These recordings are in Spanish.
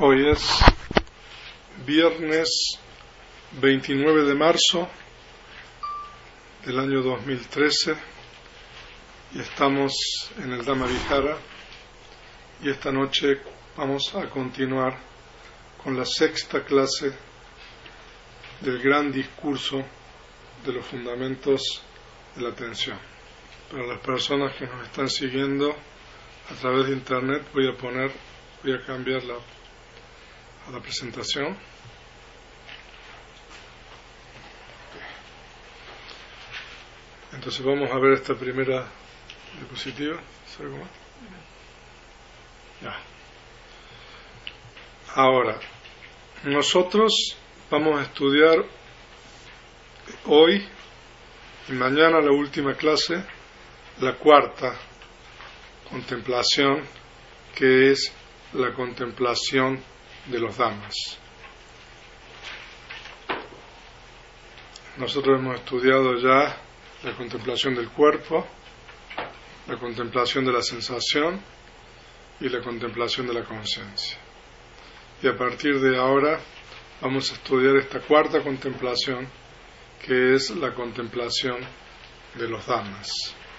Hoy es viernes 29 de marzo del año 2013 y estamos en el Dhamma-vihara y esta noche vamos a continuar con la sexta clase del gran discurso de los fundamentos de la atención. Para las personas que nos están siguiendo a través de internet voy a cambiar a la presentación. Entonces vamos a ver esta primera diapositiva. ¿Sabe cómo? Ya. Ahora, nosotros vamos a estudiar hoy y mañana la última clase, la cuarta contemplación, que es la contemplación de los Dhammas. Nosotros hemos estudiado ya la contemplación del cuerpo, la contemplación de la sensación y la contemplación de la conciencia. Y a partir de ahora vamos a estudiar esta cuarta contemplación, que es la contemplación de los Dhammas.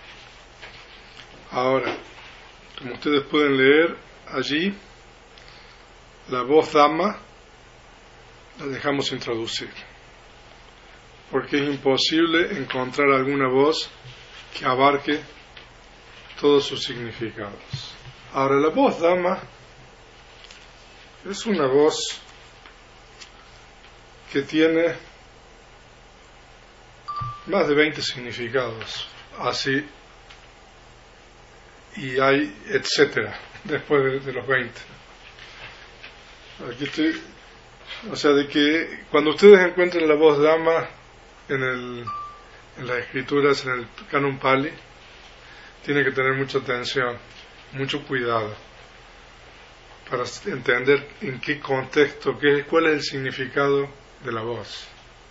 Ahora, como ustedes pueden leer allí, la voz Dhamma la dejamos sin traducir, porque es imposible encontrar alguna voz que abarque todos sus significados. Ahora, la voz Dhamma es una voz que tiene más de 20 significados, así, y hay etcétera después de los 20. Aquí estoy, o sea, de que cuando ustedes encuentren la voz Dhamma en las escrituras, en el Canon Pali, tienen que tener mucha atención, mucho cuidado, para entender en qué contexto, cuál es el significado de la voz.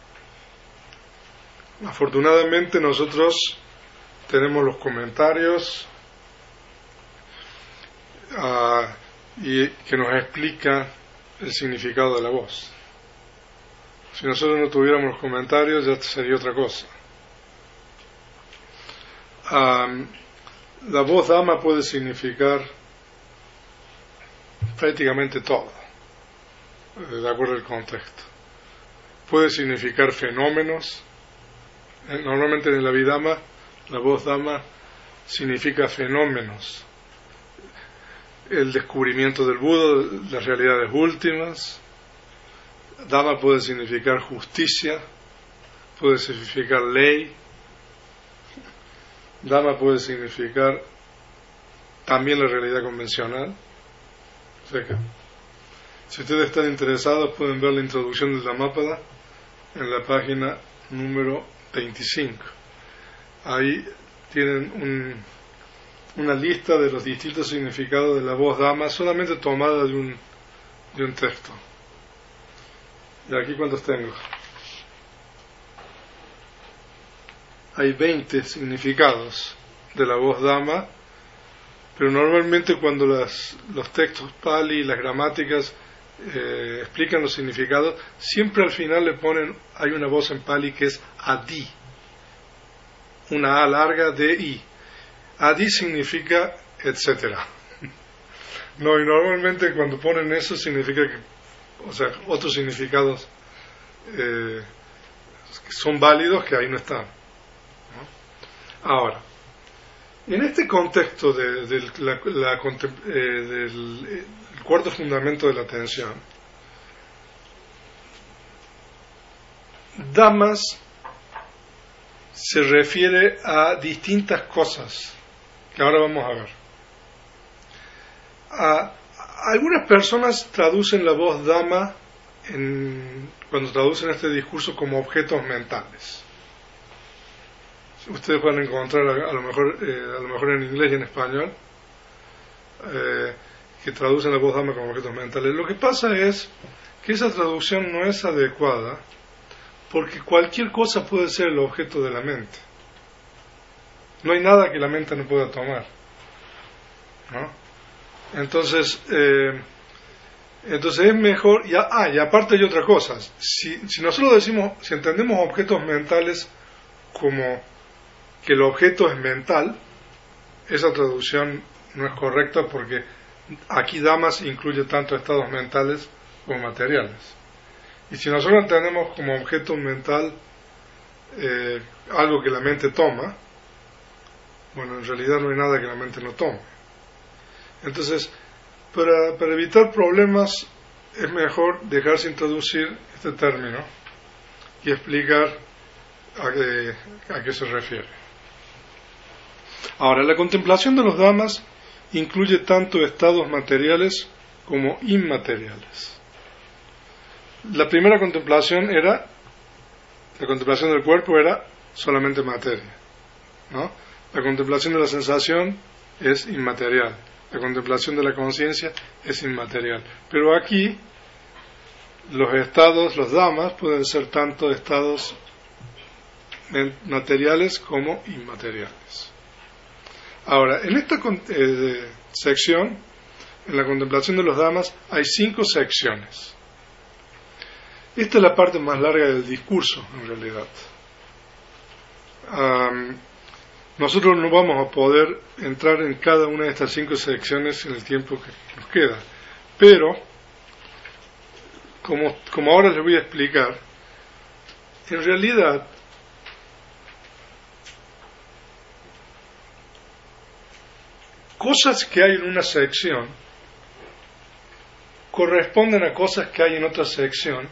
Afortunadamente nosotros tenemos los comentarios y que nos explica el significado de la voz. Si nosotros no tuviéramos los comentarios, ya sería otra cosa. La voz Dhamma puede significar prácticamente todo, de acuerdo al contexto. Puede significar fenómenos. Normalmente en el Abhidhamma, la voz Dhamma significa fenómenos. El descubrimiento del Buda, las realidades últimas. Dhamma puede significar justicia, puede significar ley. Dhamma puede significar también la realidad convencional. O sea que, si ustedes están interesados, pueden ver la introducción del Dhammapada en la página número 25. Ahí tienen una lista de los distintos significados de la voz Dhamma, solamente tomada de un texto. Y aquí, ¿cuántos tengo? Hay 20 significados de la voz Dhamma, pero normalmente cuando los textos Pali y las gramáticas explican los significados, siempre al final le ponen, hay una voz en Pali que es Adi, una A larga, D-I. Adi significa etcétera. No, y normalmente cuando ponen eso significa que, o sea, otros significados que son válidos, que ahí no están, ¿no? Ahora, en este contexto del cuarto fundamento de la atención, Dhammas se refiere a distintas cosas que ahora vamos a ver. Algunas personas traducen la voz Dhamma cuando traducen este discurso como objetos mentales. Ustedes van a encontrar a lo mejor en inglés y en español que traducen la voz Dhamma como objetos mentales. Lo que pasa es que esa traducción no es adecuada, porque cualquier cosa puede ser el objeto de la mente. No hay nada que la mente no pueda tomar, ¿no? Entonces, Entonces es mejor, y aparte hay otra cosa, si nosotros decimos, si entendemos objetos mentales como que el objeto es mental, esa traducción no es correcta porque aquí damas incluye tanto estados mentales como materiales. Y si nosotros entendemos como objeto mental algo que la mente toma, bueno, en realidad no hay nada que la mente no tome. Entonces, para evitar problemas es mejor dejarse introducir este término y explicar a qué se refiere. Ahora, la contemplación de los Dhammas incluye tanto estados materiales como inmateriales. La primera contemplación la contemplación del cuerpo era solamente materia, ¿no? La contemplación de la sensación es inmaterial, la contemplación de la conciencia es inmaterial. Pero aquí los estados, los Dhammas, pueden ser tanto estados materiales como inmateriales. Ahora, en esta sección, en la contemplación de los Dhammas, hay 5 secciones. Esta es la parte más larga del discurso, en realidad. Nosotros no vamos a poder entrar en cada una de estas 5 secciones en el tiempo que nos queda, pero como ahora les voy a explicar, en realidad cosas que hay en una sección corresponden a cosas que hay en otra sección,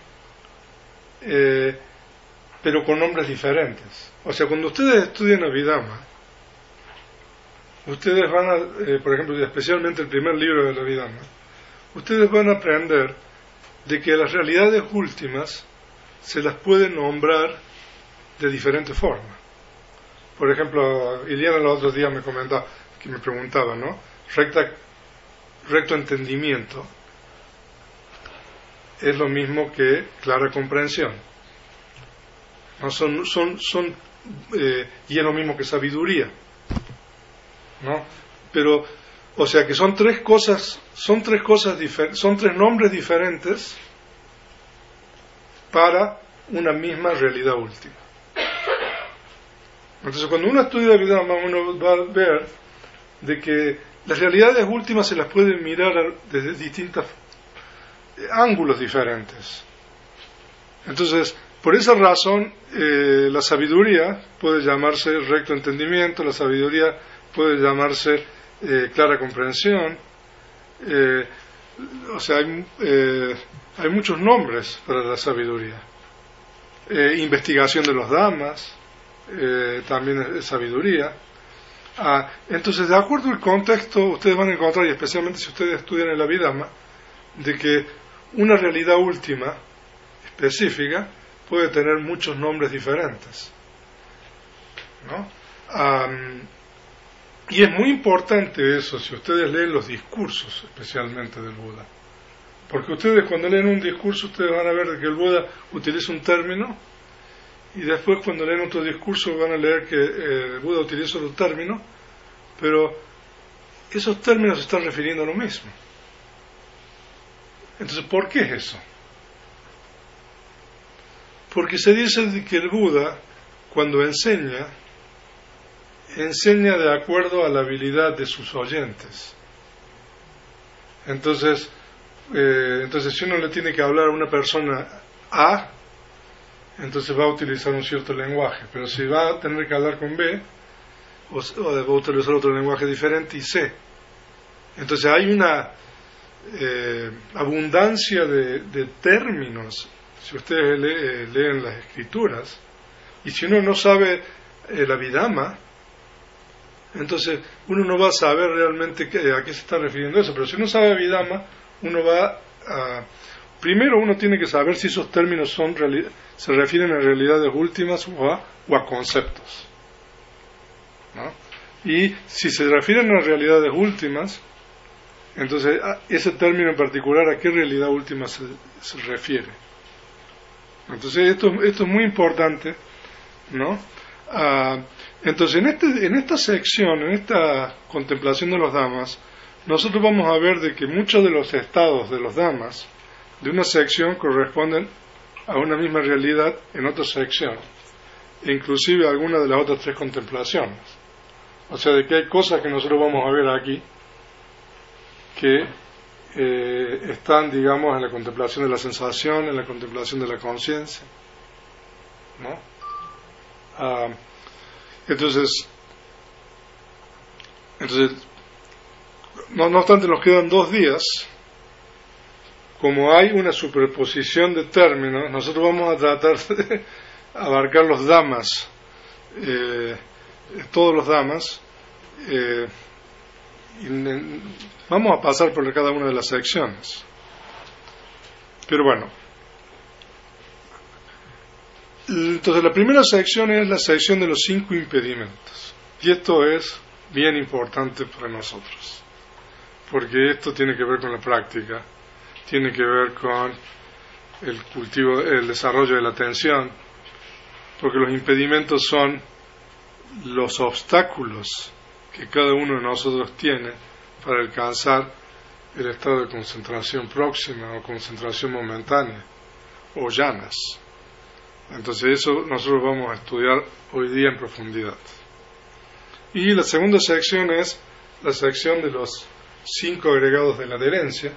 pero con nombres diferentes. O sea, cuando ustedes estudian Abhidhamma, ustedes van a, por ejemplo, especialmente el primer libro de la Abhidhamma, ustedes van a aprender de que las realidades últimas se las puede nombrar de diferentes formas. Por ejemplo, Iliana los otros días me preguntaba, ¿no? Recto entendimiento es lo mismo que clara comprensión, ¿no? Y es lo mismo que sabiduría, ¿no? Pero, o sea que son tres nombres diferentes para una misma realidad última. Entonces, cuando uno estudia Abhidhamma, uno va a ver de que las realidades últimas se las puede mirar desde distintos ángulos diferentes. Entonces, por esa razón, la sabiduría puede llamarse recto entendimiento, la sabiduría puede llamarse clara comprensión. O sea, hay muchos nombres para la sabiduría. Investigación de los Dhammas también es sabiduría. Entonces, de acuerdo al contexto, ustedes van a encontrar, y especialmente si ustedes estudian el Abhidhamma, de que una realidad última específica puede tener muchos nombres diferentes, ¿no? Y es muy importante eso si ustedes leen los discursos, especialmente del Buda, porque ustedes cuando leen un discurso ustedes van a ver que el Buda utiliza un término y después cuando leen otro discurso van a leer que el Buda utiliza otro término, pero esos términos se están refiriendo a lo mismo. Entonces, ¿por qué es eso? Porque se dice que el Buda, cuando enseña de acuerdo a la habilidad de sus oyentes. Entonces, si uno le tiene que hablar a una persona A, entonces va a utilizar un cierto lenguaje, pero si va a tener que hablar con B, o va a utilizar otro lenguaje diferente, y C. Entonces hay una abundancia de términos si ustedes leen las escrituras, y si uno no sabe el Abhidhamma, entonces uno no va a saber realmente a qué se está refiriendo eso. Pero si uno sabe Abhidhamma, uno va a... Primero uno tiene que saber si esos términos se refieren a realidades últimas o a conceptos, ¿no? Y si se refieren a realidades últimas, entonces ese término en particular, ¿a qué realidad última se refiere? Entonces esto es muy importante, ¿no? Entonces en esta sección, en esta contemplación de los Dhammas, nosotros vamos a ver de que muchos de los estados de los Dhammas de una sección corresponden a una misma realidad en otra sección, e inclusive algunas de las otras tres contemplaciones. O sea, de que hay cosas que nosotros vamos a ver aquí que están, digamos, en la contemplación de la sensación, en la contemplación de la conciencia, ¿no? Entonces, no obstante, nos quedan 2 días. Como hay una superposición de términos, nosotros vamos a tratar de abarcar los Dhammas, todos los Dhammas, y vamos a pasar por cada una de las secciones. Pero bueno, entonces la primera sección es la sección de los 5 impedimentos, y esto es bien importante para nosotros, porque esto tiene que ver con la práctica, tiene que ver con el cultivo, el desarrollo de la atención, porque los impedimentos son los obstáculos que cada uno de nosotros tiene para alcanzar el estado de concentración próxima o concentración momentánea o llanas. Entonces eso nosotros vamos a estudiar hoy día en profundidad. Y la segunda sección es la sección de los 5 agregados de la adherencia.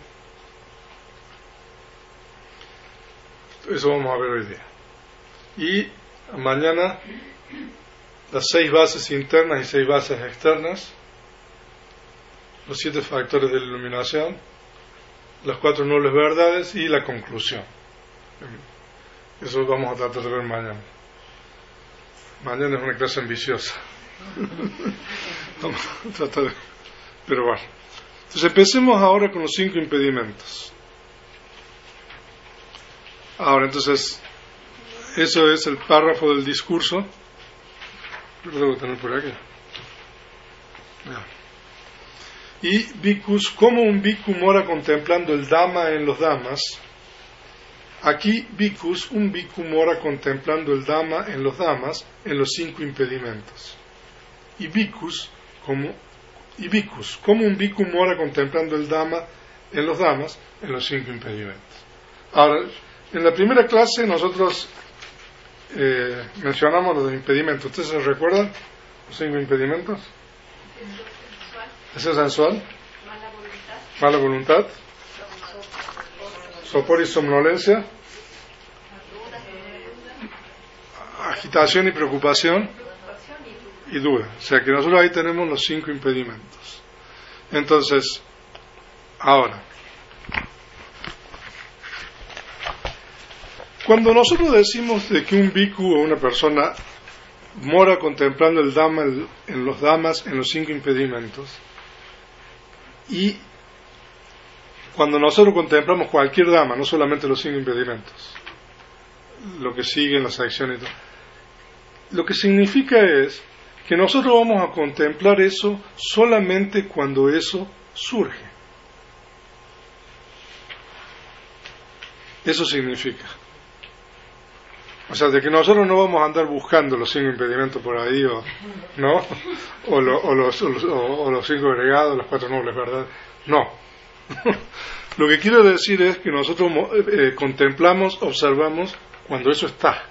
Eso vamos a ver hoy día. Y mañana las 6 bases internas y 6 bases externas, los 7 factores de la iluminación, las 4 nobles verdades y la conclusión. Eso vamos a tratar de ver mañana. Mañana es una clase ambiciosa. Vamos a tratar de... Pero bueno. Entonces empecemos ahora con los 5 impedimentos. Ahora, entonces, eso es el párrafo del discurso. Lo debo tener por aquí. Y bhikkhus, como un bhikkhu mora contemplando el Dhamma en los Dhammas. Aquí, bhikkhus, un bhikkhu mora contemplando el Dhamma en los Dhammas, en los 5 impedimentos. Y bhikkhus, como un bhikkhu mora contemplando el Dhamma en los Dhammas, en los 5 impedimentos. Ahora, en la primera clase nosotros mencionamos los impedimentos. ¿Ustedes se recuerdan? Los 5 impedimentos. Deseo sensual, mala voluntad, sopor y somnolencia, agitación y preocupación y duda. O sea que nosotros ahí tenemos los 5 impedimentos. Entonces, ahora, cuando nosotros decimos de que un bhikkhu o una persona mora contemplando el Dhamma en los Dhammas, en los 5 impedimentos, y cuando nosotros contemplamos cualquier Dhamma, no solamente los 5 impedimentos, lo que sigue en la sección y todo, lo que significa es que nosotros vamos a contemplar eso solamente cuando eso surge. Eso significa. O sea, de que nosotros no vamos a andar buscando los 5 impedimentos por ahí, ¿no? O los 5 agregados, las 4 nobles, ¿verdad? No. Lo que quiero decir es que nosotros contemplamos, observamos cuando eso está.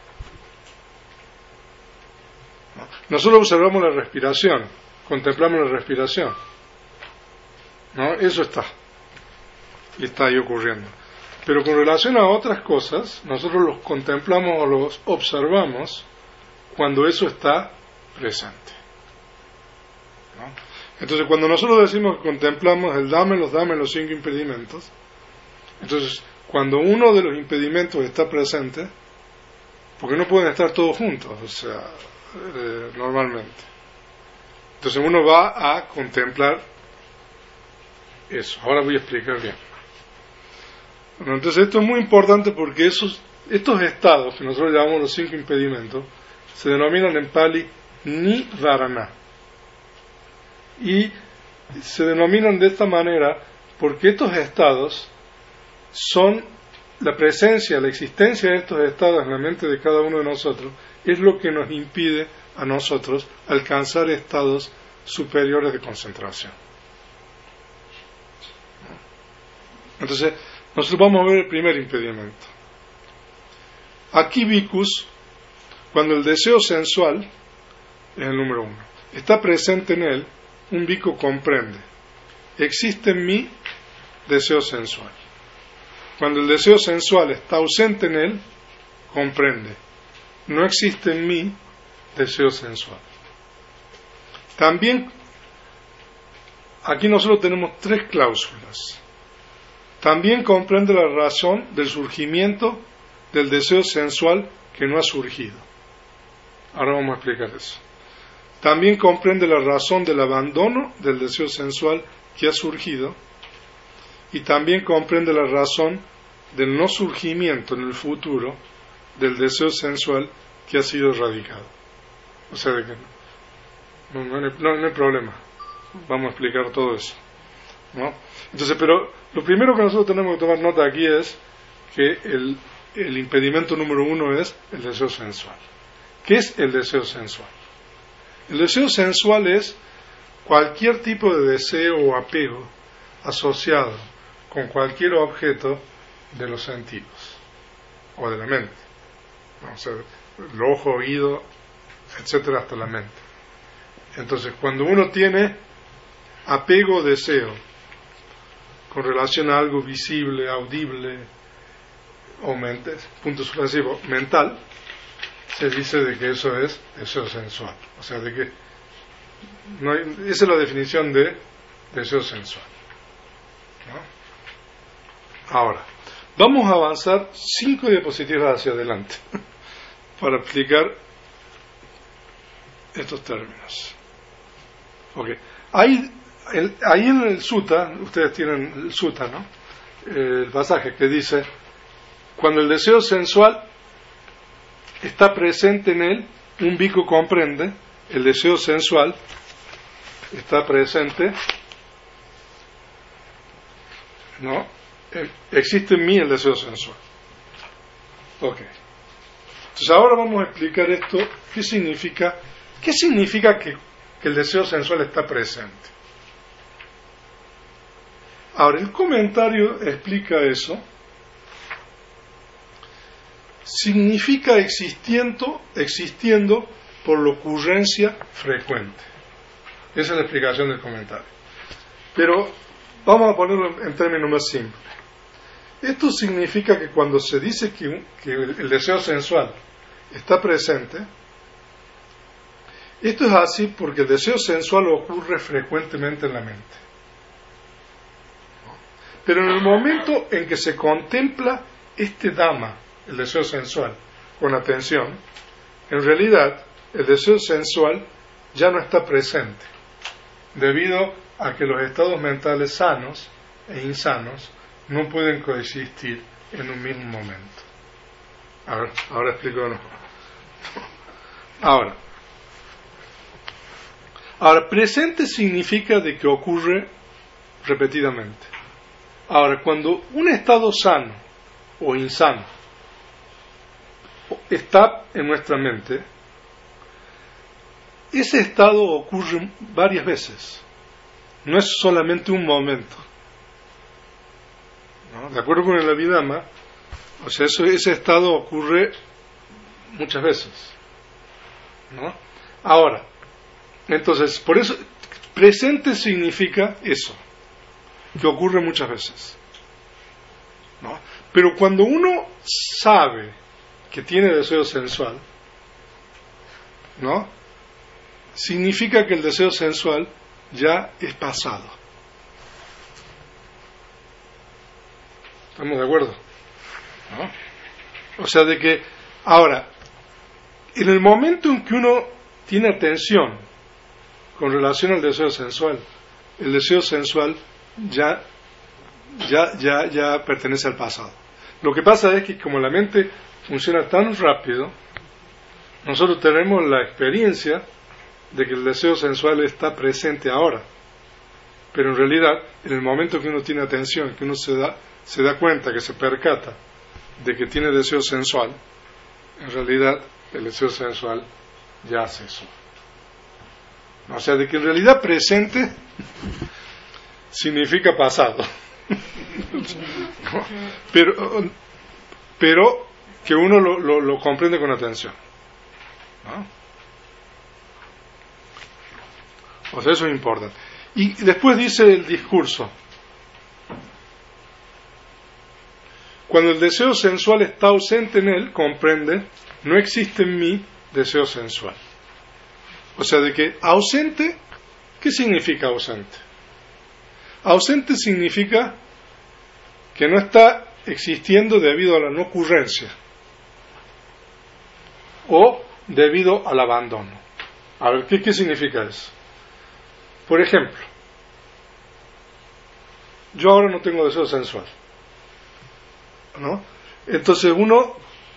Nosotros observamos la respiración, contemplamos la respiración, ¿no? Eso está. Y está ahí ocurriendo. Pero con relación a otras cosas, nosotros los contemplamos o los observamos cuando eso está presente, ¿no? Entonces, cuando nosotros decimos que contemplamos el Dhamma, los 5 impedimentos, entonces, cuando uno de los impedimentos está presente, porque no pueden estar todos juntos, o sea, normalmente. Entonces, uno va a contemplar eso. Ahora voy a explicar bien. Bueno, entonces esto es muy importante porque estos estados que nosotros llamamos los 5 impedimentos se denominan en Pali Nivarana, y se denominan de esta manera porque estos estados son la presencia, la existencia de estos estados en la mente de cada uno de nosotros es lo que nos impide a nosotros alcanzar estados superiores de concentración. Entonces, nosotros vamos a ver el primer impedimento. Aquí vicus, cuando el deseo sensual, es el número 1, está presente en él, un vico comprende. Existe en mí deseo sensual. Cuando el deseo sensual está ausente en él, comprende. No existe en mí deseo sensual. También, aquí nosotros tenemos 3 cláusulas. También comprende la razón del surgimiento del deseo sensual que no ha surgido. Ahora vamos a explicar eso. También comprende la razón del abandono del deseo sensual que ha surgido, y también comprende la razón del no surgimiento en el futuro del deseo sensual que ha sido erradicado. O sea, de que no hay problema. Vamos a explicar todo eso, ¿no? Entonces, pero lo primero que nosotros tenemos que tomar nota aquí es que el impedimento número 1 es el deseo sensual. ¿Qué es el deseo sensual? El deseo sensual es cualquier tipo de deseo o apego asociado con cualquier objeto de los sentidos o de la mente, ¿no? O sea, el ojo, oído, etcétera, hasta la mente. Entonces, cuando uno tiene apego o deseo con relación a algo visible, audible o punto suspensivo, mental, se dice de que eso es deseo sensual. O sea, de que esa es la definición de deseo sensual, ¿no? Ahora, vamos a avanzar 5 diapositivas hacia adelante para explicar estos términos. Okay. Ahí en el sutta, ustedes tienen el sutta, ¿no? El pasaje que dice: cuando el deseo sensual está presente en él, un vico comprende, el deseo sensual está presente, ¿no? Existe en mí el deseo sensual. Ok. Entonces ahora vamos a explicar esto. ¿Qué significa que el deseo sensual está presente? Ahora, el comentario explica eso. Significa existiendo por la ocurrencia frecuente. Esa es la explicación del comentario. Pero vamos a ponerlo en términos más simples. Esto significa que cuando se dice que el deseo sensual está presente, esto es así porque el deseo sensual ocurre frecuentemente en la mente. Pero en el momento en que se contempla este Dhamma, el deseo sensual, con atención, en realidad el deseo sensual ya no está presente, debido a que los estados mentales sanos e insanos no pueden coexistir en un mismo momento. A ver, ahora explico de nuevo. Ahora, presente significa de que ocurre repetidamente. Ahora, cuando un estado sano o insano está en nuestra mente, ese estado ocurre varias veces. No es solamente un momento, ¿no? De acuerdo con el Abhidhamma, o sea, ese estado ocurre muchas veces, ¿no? Ahora, entonces, por eso, presente significa eso, que ocurre muchas veces, ¿no? Pero cuando uno sabe que tiene deseo sensual, ¿no? Significa que el deseo sensual ya es pasado. ¿Estamos de acuerdo? ¿No? O sea, de que ahora, en el momento en que uno tiene atención con relación al deseo sensual, el deseo sensual ya pertenece al pasado. Lo que pasa es que como la mente funciona tan rápido, nosotros tenemos la experiencia de que el deseo sensual está presente ahora, pero en realidad en el momento que uno tiene atención, que uno se da cuenta, que se percata de que tiene deseo sensual, en realidad el deseo sensual ya cesó. O sea, de que en realidad presente significa pasado. ¿No? Pero que uno lo comprende con atención, ¿no? O sea, eso es importante. Y después dice el discurso: cuando el deseo sensual está ausente en él, comprende, no existe en mí deseo sensual. O sea, de que ausente, ¿qué significa ausente? Ausente significa que no está existiendo debido a la no ocurrencia o debido al abandono. A ver, ¿qué significa eso? Por ejemplo, yo ahora no tengo deseo sensual, ¿no? Entonces uno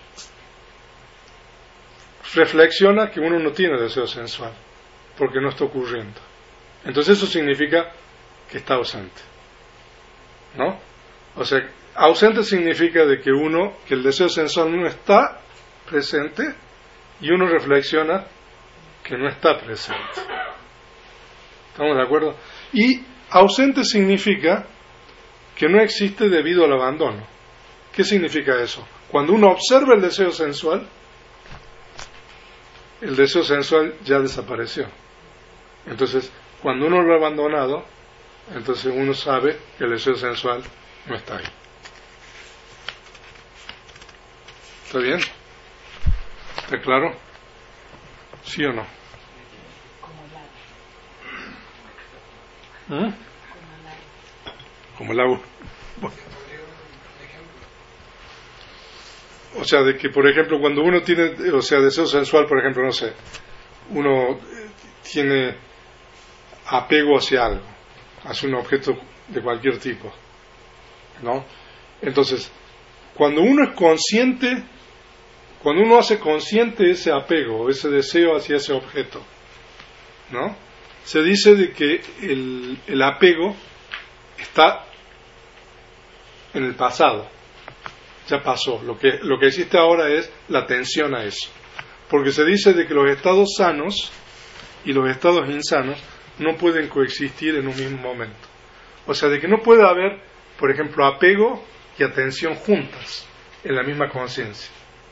reflexiona que uno no tiene deseo sensual porque no está ocurriendo. Entonces eso significa que está ausente, ¿no? O sea, ausente significa de que el deseo sensual no está presente y uno reflexiona que no está presente. ¿Estamos de acuerdo? Y ausente significa que no existe debido al abandono. ¿Qué significa eso? Cuando uno observa el deseo sensual ya desapareció. Entonces, cuando uno lo ha abandonado, entonces uno sabe que el deseo sensual no está ahí. ¿Está bien? ¿Está claro? ¿Sí o no? Como el agua. Bueno. O sea, de que, por ejemplo, cuando uno tiene, deseo sensual, por ejemplo, no sé, uno tiene apego hacia algo, hacia un objeto de cualquier tipo, ¿no? Entonces, cuando uno es consciente, cuando uno hace consciente ese apego, ese deseo hacia ese objeto, ¿no? Se dice de que el apego está en el pasado, ya pasó. Lo que existe ahora es la atención a eso, porque se dice de que los estados sanos y los estados insanos no pueden coexistir en un mismo momento. O sea, de que no puede haber, por ejemplo, apego y atención juntas en la misma conciencia,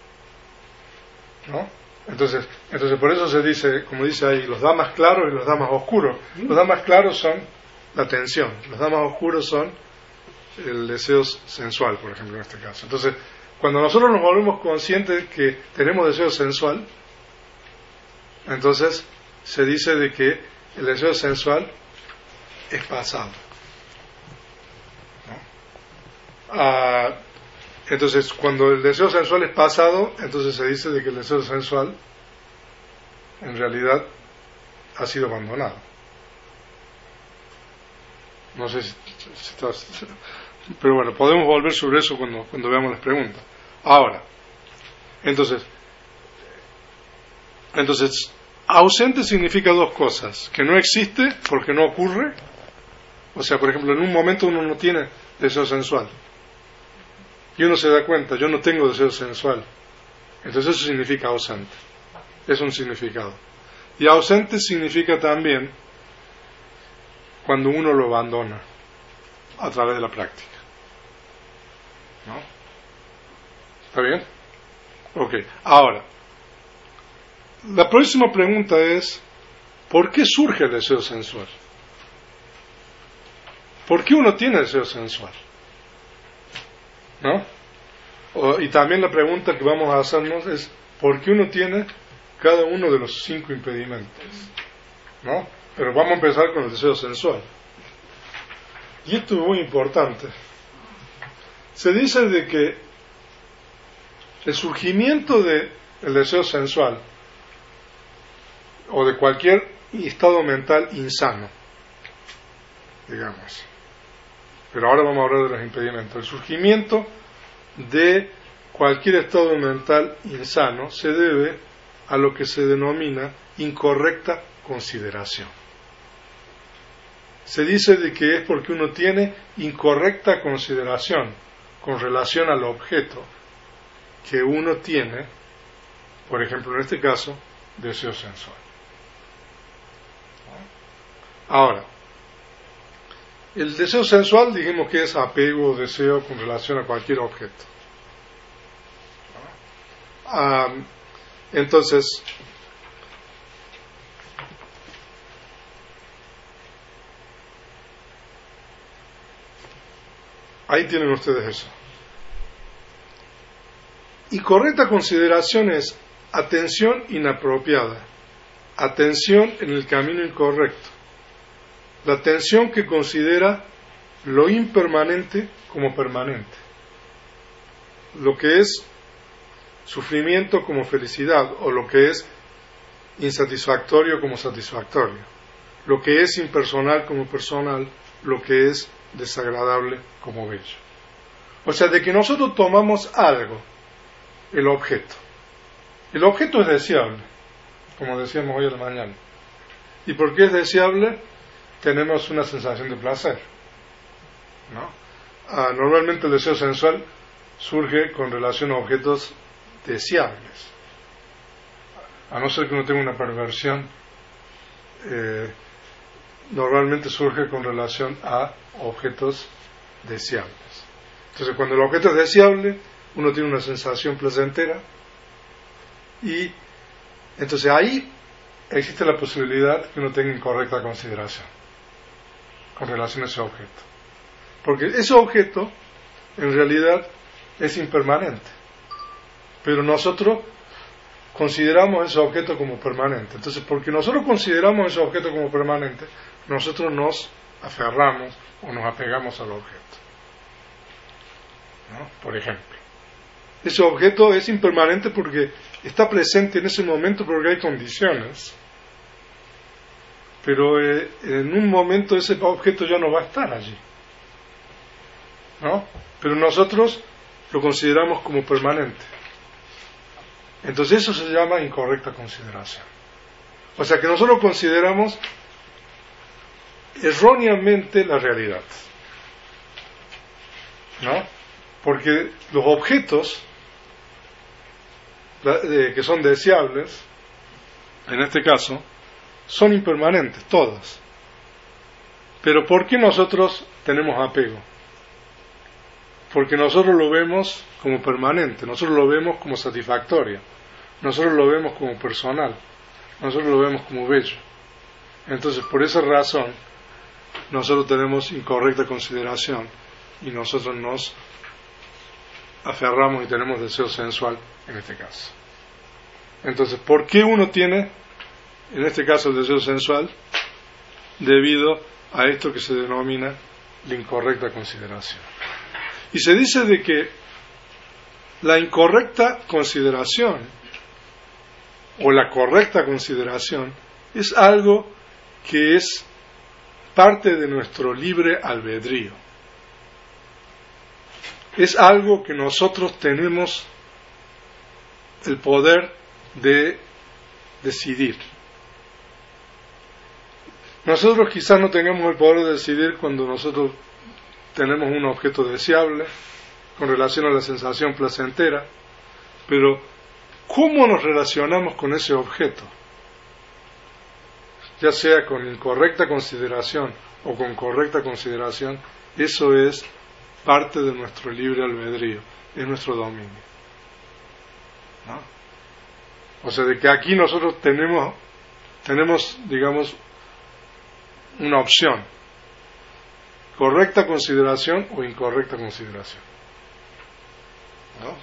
¿no? Entonces por eso se dice, como dice ahí, los damas claros y los damas oscuros. Los damas claros son la atención, los damas oscuros son el deseo sensual, por ejemplo, en este caso. Entonces, cuando nosotros nos volvemos conscientes que tenemos deseo sensual, entonces se dice de que el deseo sensual es pasado, ¿no? Entonces, cuando el deseo sensual es pasado, entonces se dice de que el deseo sensual en realidad ha sido abandonado. No sé si estás... Pero bueno, podemos volver sobre eso cuando veamos las preguntas. Ahora, entonces, ausente significa dos cosas: que no existe porque no ocurre. O sea, por ejemplo, en un momento uno no tiene deseo sensual y uno se da cuenta, yo no tengo deseo sensual, entonces eso significa ausente. Es un significado. Y ausente significa también cuando uno lo abandona a través de la práctica, ¿no? ¿Está bien? Ok. Ahora, la próxima pregunta es: ¿por qué surge el deseo sensual? ¿Por qué uno tiene deseo sensual? ¿No? Y también la pregunta que vamos a hacernos es: ¿por qué uno tiene cada uno de los 5 impedimentos? ¿No? Pero vamos a empezar con el deseo sensual. Y esto es muy importante. Se dice de que el surgimiento del deseo sensual o de cualquier estado mental insano, digamos, pero ahora vamos a hablar de los impedimentos. El surgimiento de cualquier estado mental insano se debe a lo que se denomina incorrecta consideración. Se dice de que es porque uno tiene incorrecta consideración con relación al objeto que uno tiene, por ejemplo, en este caso, deseo sensual. Ahora, El deseo sensual, dijimos que es apego o deseo con relación a cualquier objeto. Entonces, ahí tienen ustedes eso. Y correcta consideración es atención inapropiada, atención en el camino incorrecto, la atención que considera lo impermanente como permanente, lo que es sufrimiento como felicidad, o lo que es insatisfactorio como satisfactorio, lo que es impersonal como personal, lo que es desagradable como bello. O sea, de que nosotros tomamos algo, el objeto es deseable, como decíamos hoy a la mañana. ¿Y por qué es deseable? Tenemos una sensación de placer, ¿no? Normalmente el deseo sensual surge con relación a objetos deseables, a no ser que uno tenga una perversión. Normalmente surge con relación a objetos deseables. Entonces, cuando el objeto es deseable, uno tiene una sensación placentera, y entonces ahí existe la posibilidad que uno tenga incorrecta consideración con relación a ese objeto, porque ese objeto en realidad es impermanente, pero nosotros consideramos ese objeto como permanente. Entonces, porque nosotros consideramos ese objeto como permanente, nosotros nos aferramos o nos apegamos al objeto, ¿no? Por ejemplo, ese objeto es impermanente porque está presente en ese momento, porque hay condiciones, pero en un momento ese objeto ya no va a estar allí, ¿no? Pero nosotros lo consideramos como permanente. Entonces eso se llama incorrecta consideración. O sea que nosotros consideramos erróneamente la realidad, ¿no? Porque los objetos que son deseables, en este caso, son impermanentes, todos. Pero ¿por qué nosotros tenemos apego? Porque nosotros lo vemos como permanente, nosotros lo vemos como satisfactorio, nosotros lo vemos como personal, nosotros lo vemos como bello. Entonces, por esa razón, nosotros tenemos incorrecta consideración y nosotros nos aferramos y tenemos deseo sensual en este caso. Entonces, ¿por qué uno tiene, en este caso, el deseo sensual? Debido a esto que se denomina la incorrecta consideración. Y se dice de que la incorrecta consideración o la correcta consideración es algo que es parte de nuestro libre albedrío. Es algo que nosotros tenemos el poder de decidir. Nosotros quizás no tengamos el poder de decidir cuando nosotros tenemos un objeto deseable con relación a la sensación placentera, pero ¿cómo nos relacionamos con ese objeto? Ya sea con incorrecta consideración o con correcta consideración, eso es parte de nuestro libre albedrío, es nuestro dominio, ¿no? O sea, de que aquí nosotros tenemos, digamos, una opción: correcta consideración o incorrecta consideración, ¿no?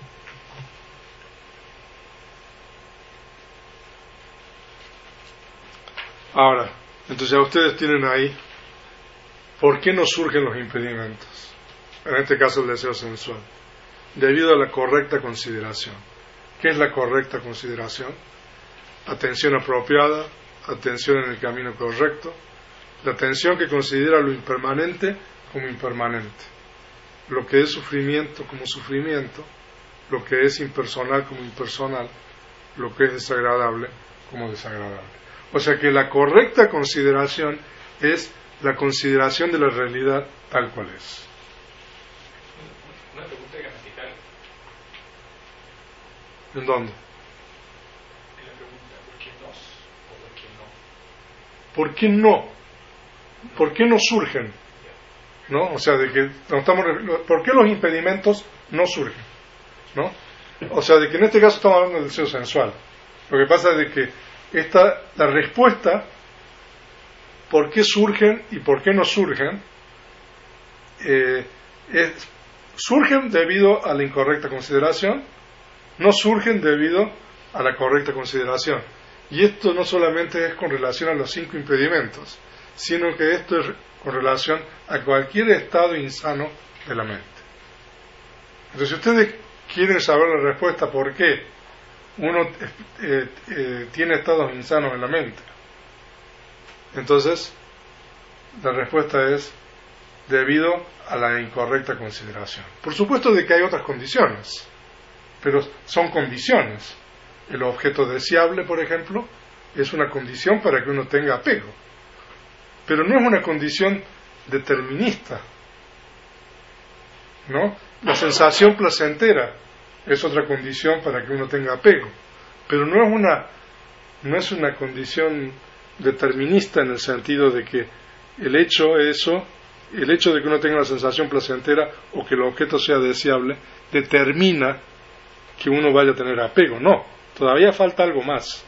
Ahora, entonces ya ustedes tienen ahí por qué nos surgen los impedimentos, en este caso el deseo sensual, debido a la correcta consideración. ¿Qué es la correcta consideración? Atención apropiada, atención en el camino correcto, la atención que considera lo impermanente como impermanente, lo que es sufrimiento como sufrimiento, lo que es impersonal como impersonal, lo que es desagradable como desagradable. O sea que la correcta consideración es la consideración de la realidad tal cual es. Una pregunta gramatical. ¿En dónde? En la pregunta, ¿por qué nos o por qué no? ¿Por qué no? ¿Por qué no surgen? ¿no? O sea, de que ¿por qué los impedimentos no surgen? ¿No? O sea, de que en este caso estamos hablando del deseo sensual. Lo que pasa es de que la respuesta, ¿por qué surgen y por qué no surgen? Surgen debido a la incorrecta consideración, no surgen debido a la correcta consideración. Y esto no solamente es con relación a los 5 impedimentos, sino que esto es con relación a cualquier estado insano de la mente. Entonces, si ustedes quieren saber la respuesta por qué uno tiene estados insanos en la mente, entonces la respuesta es debido a la incorrecta consideración. Por supuesto de que hay otras condiciones, pero son condiciones. El objeto deseable, por ejemplo, es una condición para que uno tenga apego, pero no es una condición determinista, ¿no? La sensación placentera es otra condición para que uno tenga apego, pero no es una condición determinista en el sentido de que el hecho de que uno tenga una sensación placentera o que el objeto sea deseable determina que uno vaya a tener apego. No, todavía falta algo más.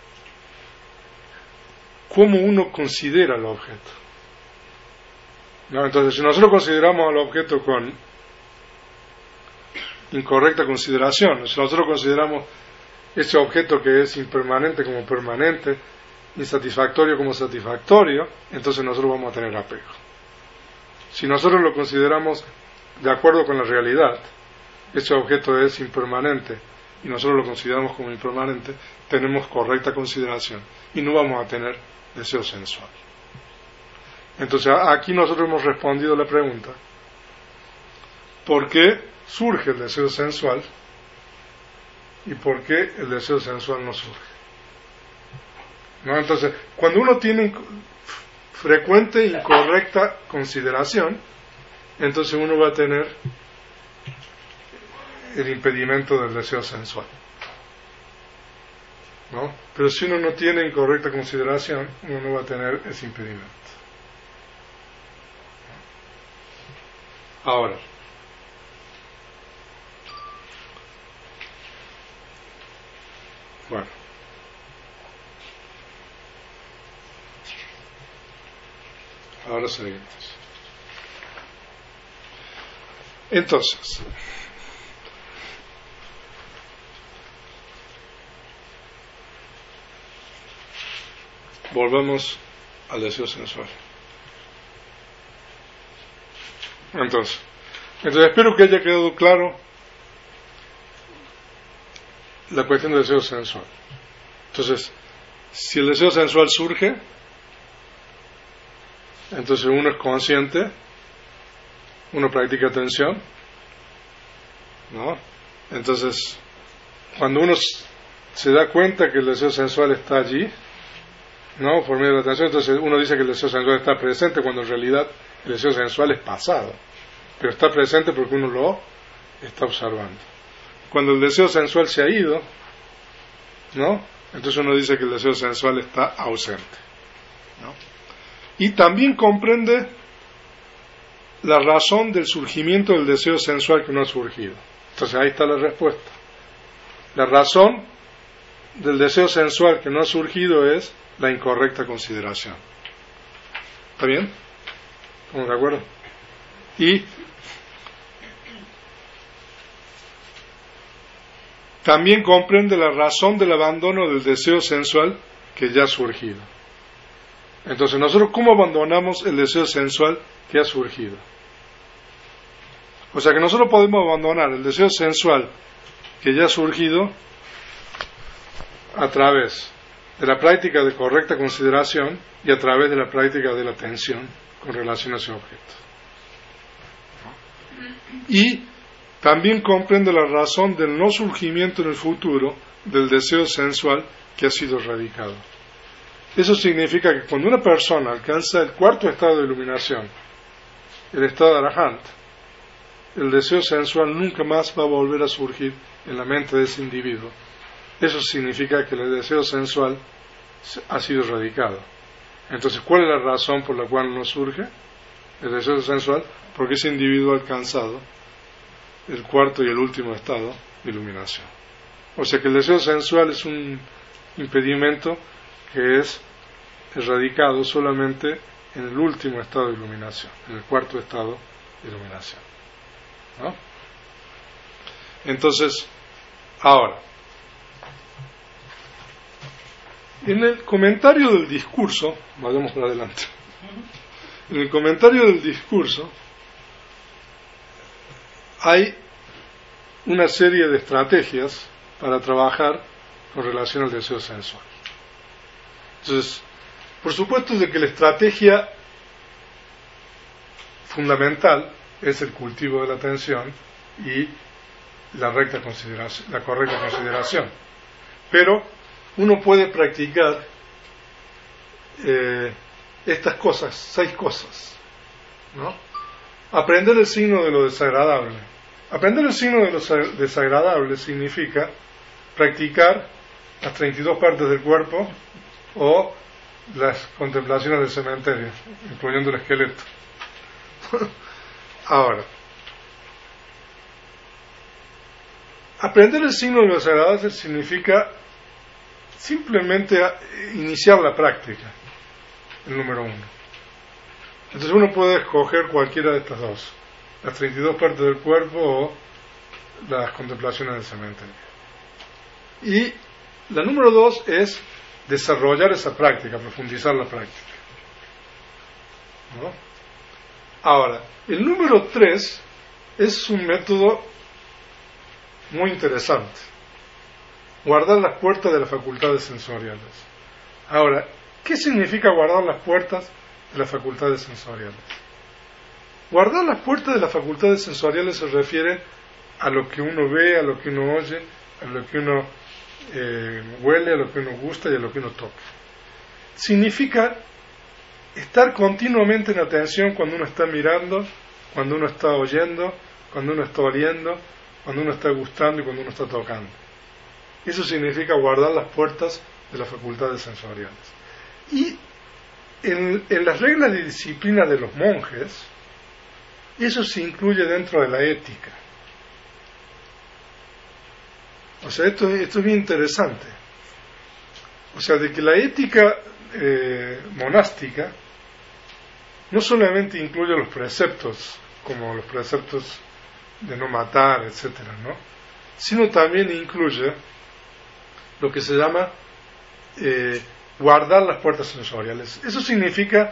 ¿Cómo uno considera el objeto? ¿No? Entonces, si nosotros consideramos al objeto con incorrecta consideración, si nosotros consideramos ese objeto que es impermanente como permanente, insatisfactorio como satisfactorio, entonces nosotros vamos a tener apego. Si nosotros lo consideramos de acuerdo con la realidad, ese objeto es impermanente y nosotros lo consideramos como impermanente, tenemos correcta consideración y no vamos a tener deseo sensual. Entonces aquí nosotros hemos respondido a la pregunta: ¿por qué surge el deseo sensual y por qué el deseo sensual no surge? ¿No? Entonces, cuando uno tiene frecuente e incorrecta consideración, entonces uno va a tener el impedimento del deseo sensual, ¿no? Pero si uno no tiene incorrecta consideración, uno no va a tener ese impedimento. Ahora, bueno, ahora seguimos. Entonces, volvamos al deseo sensual. Entonces espero que haya quedado claro la cuestión del deseo sensual. Entonces, si el deseo sensual surge, entonces uno es consciente, uno practica atención, ¿no? Entonces, cuando uno se da cuenta que el deseo sensual está allí, ¿no? Por medio de la atención, entonces uno dice que el deseo sensual está presente, cuando en realidad el deseo sensual es pasado, pero está presente porque uno lo está observando. Cuando el deseo sensual se ha ido, ¿no? Entonces uno dice que el deseo sensual está ausente, ¿no? Y también comprende la razón del surgimiento del deseo sensual que no ha surgido. Entonces ahí está la respuesta. La razón del deseo sensual que no ha surgido es la incorrecta consideración. ¿Está bien? ¿Estamos de acuerdo? Y también comprende la razón del abandono del deseo sensual que ya ha surgido. Entonces, nosotros, ¿cómo abandonamos el deseo sensual que ha surgido? O sea que nosotros podemos abandonar el deseo sensual que ya ha surgido a través de la práctica de correcta consideración y a través de la práctica de la atención con relación a ese objeto. Y también comprende la razón del no surgimiento en el futuro del deseo sensual que ha sido erradicado. Eso significa que cuando una persona alcanza el 4º estado de iluminación, el estado de Arahant, el deseo sensual nunca más va a volver a surgir en la mente de ese individuo. Eso significa que el deseo sensual ha sido erradicado. Entonces, ¿cuál es la razón por la cual no surge? el deseo sensual, porque ese individuo ha alcanzado el cuarto y el último estado de iluminación. O sea que el deseo sensual es un impedimento que es erradicado solamente en el último estado de iluminación, en el cuarto estado de iluminación, ¿no? Entonces, ahora, en el comentario del discurso, vayamos para adelante, en el comentario del discurso hay una serie de estrategias para trabajar con relación al deseo sensual. Entonces, por supuesto de que la estrategia fundamental es el cultivo de la atención y la correcta consideración. Pero uno puede practicar estas cosas, 6 cosas, ¿no? Aprender el signo de lo desagradable. Aprender el signo de lo desagradable significa practicar las 32 partes del cuerpo o las contemplaciones del cementerio, incluyendo el esqueleto. Ahora, aprender el signo de lo desagradable significa simplemente iniciar la práctica, el número 1. Entonces uno puede escoger cualquiera de estas dos, las 32 partes del cuerpo o las contemplaciones del cementerio. Y la número 2 es desarrollar esa práctica, profundizar la práctica, ¿no? Ahora, el número 3 es un método muy interesante: guardar las puertas de las facultades sensoriales. Ahora, ¿qué significa guardar las puertas de las facultades sensoriales? Guardar las puertas de las facultades sensoriales se refiere a lo que uno ve, a lo que uno oye, a lo que uno huele, a lo que uno gusta y a lo que uno toca. Significa estar continuamente en atención cuando uno está mirando, cuando uno está oyendo, cuando uno está oliendo, cuando uno está gustando y cuando uno está tocando. Eso significa guardar las puertas de las facultades sensoriales. Y en las reglas de disciplina de los monjes, eso se incluye dentro de la ética. O sea, esto es bien interesante. O sea, de que la ética monástica no solamente incluye los preceptos, como los preceptos de no matar, etcétera, ¿no? Sino también incluye lo que se llama guardar las puertas sensoriales. Eso significa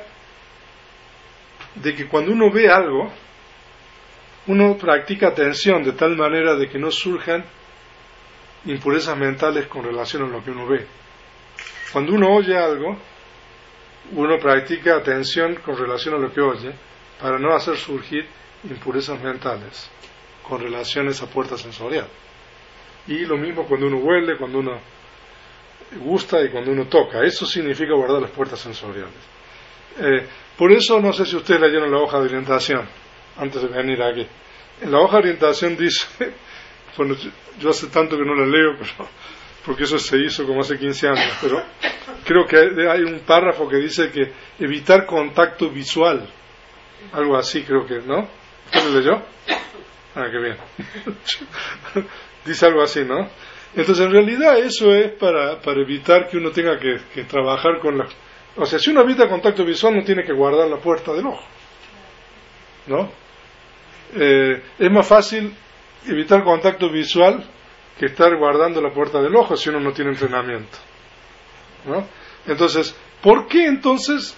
de que cuando uno ve algo, uno practica atención de tal manera de que no surjan impurezas mentales con relación a lo que uno ve. Cuando uno oye algo, uno practica atención con relación a lo que oye para no hacer surgir impurezas mentales con relación a esa puerta sensorial. Y lo mismo cuando uno huele, cuando uno gusta y cuando uno toca. Eso significa guardar las puertas sensoriales. Por eso, no sé si ustedes leyeron la hoja de orientación antes de venir aquí. En la hoja de orientación dice, bueno, yo hace tanto que no la leo, pero porque eso se hizo como hace 15 años, pero creo que hay un párrafo que dice que evitar contacto visual, algo así creo que, ¿no? ¿Usted lo leyó? Ah, qué bien. Dice algo así, ¿no? Entonces en realidad eso es para evitar que uno tenga que trabajar con la... O sea, si uno evita contacto visual no tiene que guardar la puerta del ojo, ¿no? Es más fácil evitar contacto visual que estar guardando la puerta del ojo si uno no tiene entrenamiento, ¿no? Entonces, ¿por qué entonces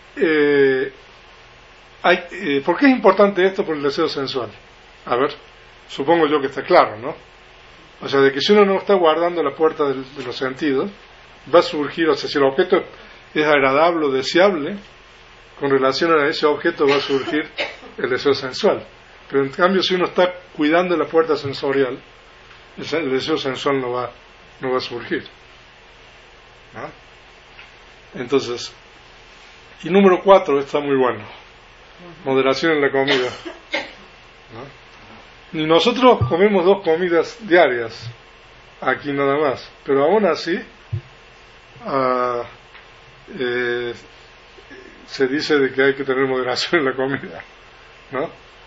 por qué es importante esto por el deseo sensual? A ver, supongo yo que está claro, ¿no? O sea, de que si uno no está guardando la puerta de los sentidos, va a surgir, o sea, si el objeto es agradable o deseable, con relación a ese objeto va a surgir el deseo sensual. Pero en cambio, si uno está cuidando la puerta sensorial, el deseo sensual no va a surgir, ¿no? Entonces, y número 4 está muy bueno: moderación en la comida, ¿no? Ni nosotros comemos 2 comidas diarias aquí nada más, pero aún así se dice de que hay que tener moderación en la comida, ¿no?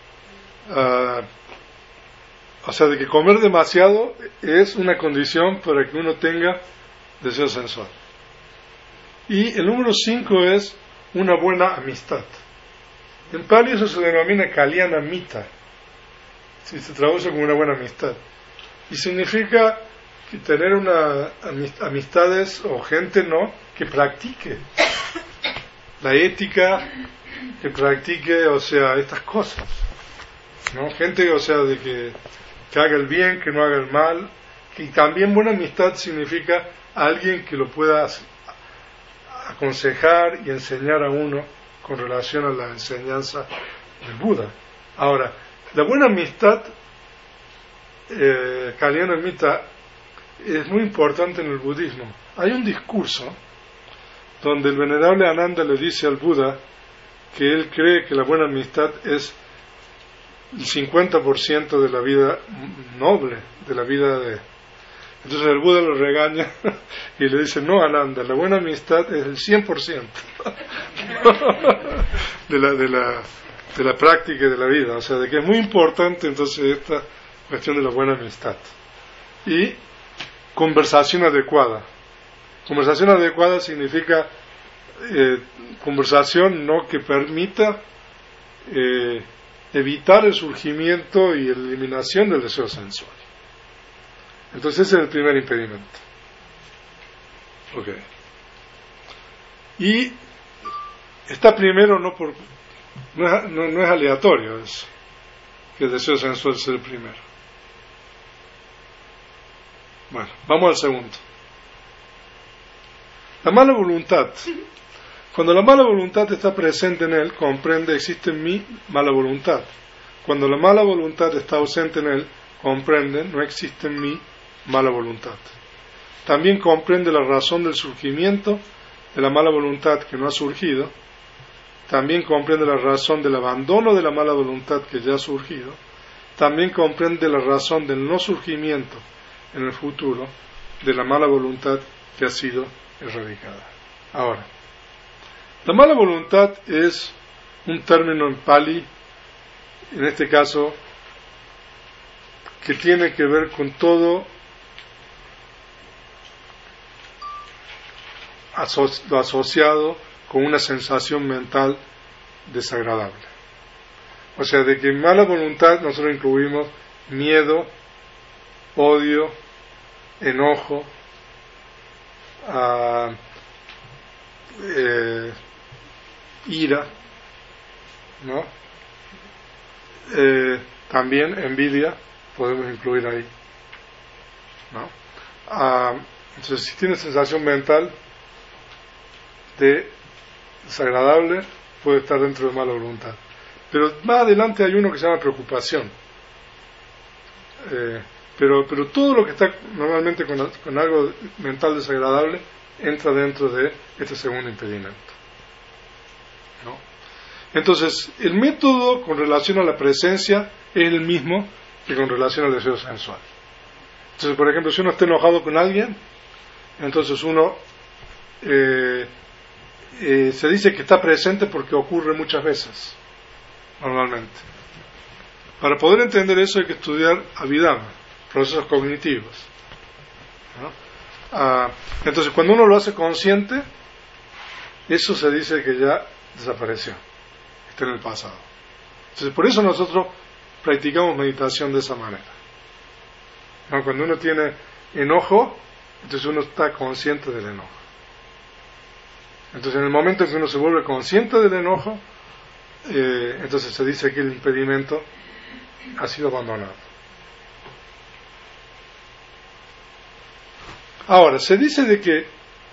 O sea, de que comer demasiado es una condición para que uno tenga deseo sensual. Y el número 5 es una buena amistad. En Pali eso se denomina Kalyana Mita, si se traduce como una buena amistad. Y significa que tener amistades o gente, ¿no?, que practique la ética, que practique, o sea, estas cosas, ¿no? Gente, o sea, de que haga el bien, que no haga el mal. Y también buena amistad significa alguien que lo pueda aconsejar y enseñar a uno con relación a la enseñanza del Buda. Ahora, la buena amistad, Kalyana Mita, es muy importante en el budismo. Hay un discurso donde el venerable Ananda le dice al Buda que él cree que la buena amistad es el 50% de la vida noble, de la vida de... Entonces el Buda lo regaña y le dice: no, Ananda, la buena amistad es el 100% de la práctica y de la vida. O sea, de que es muy importante entonces esta cuestión de la buena amistad. Y conversación adecuada. Conversación adecuada significa conversación, ¿no?, que permita evitar el surgimiento y eliminación del deseo sensual. Entonces ese es el primer impedimento. Ok. Y está primero no es aleatorio eso, que el deseo sensual sea el primero. Bueno, vamos al segundo. La mala voluntad. Cuando la mala voluntad está presente en él, comprende: existe en mí mala voluntad. Cuando la mala voluntad está ausente en él, comprende: no existe en mí mala voluntad. También comprende la razón del surgimiento de la mala voluntad que no ha surgido. También comprende la razón del abandono de la mala voluntad que ya ha surgido. También comprende la razón del no surgimiento en el futuro de la mala voluntad que ha sido erradicada. Ahora, la mala voluntad es un término en Pali, en este caso, que tiene que ver con todo lo asociado con una sensación mental desagradable. O sea, de que en mala voluntad nosotros incluimos miedo, odio, enojo, ira, ¿no? También envidia podemos incluir ahí, ¿no? Entonces, si tiene sensación mental de desagradable, puede estar dentro de mala voluntad. Pero más adelante hay uno que se llama preocupación. Pero todo lo que está normalmente con algo mental desagradable entra dentro de este segundo impedimento, ¿no? Entonces, el método con relación a la presencia es el mismo que con relación al deseo sensual. Entonces, por ejemplo, si uno está enojado con alguien, entonces uno se dice que está presente porque ocurre muchas veces, normalmente. Para poder entender eso hay que estudiar Abhidhamma, procesos cognitivos, ¿no? Entonces, cuando uno lo hace consciente, eso se dice que ya desapareció, está en el pasado. Entonces, por eso nosotros practicamos meditación de esa manera, ¿no? Cuando uno tiene enojo, entonces uno está consciente del enojo. Entonces, en el momento en que uno se vuelve consciente del enojo, entonces se dice que el impedimento ha sido abandonado. Ahora, se dice de que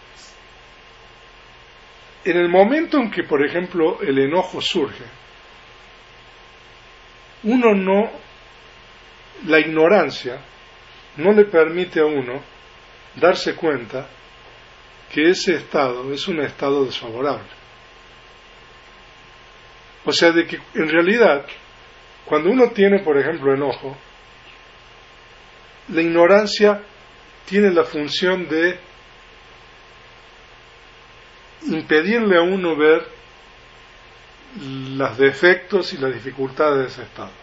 en el momento en que, por ejemplo, el enojo surge, la ignorancia no le permite a uno darse cuenta que ese estado es un estado desfavorable. O sea, de que en realidad, cuando uno tiene, por ejemplo, enojo, la ignorancia tiene la función de impedirle a uno ver los defectos y las dificultades de ese estado.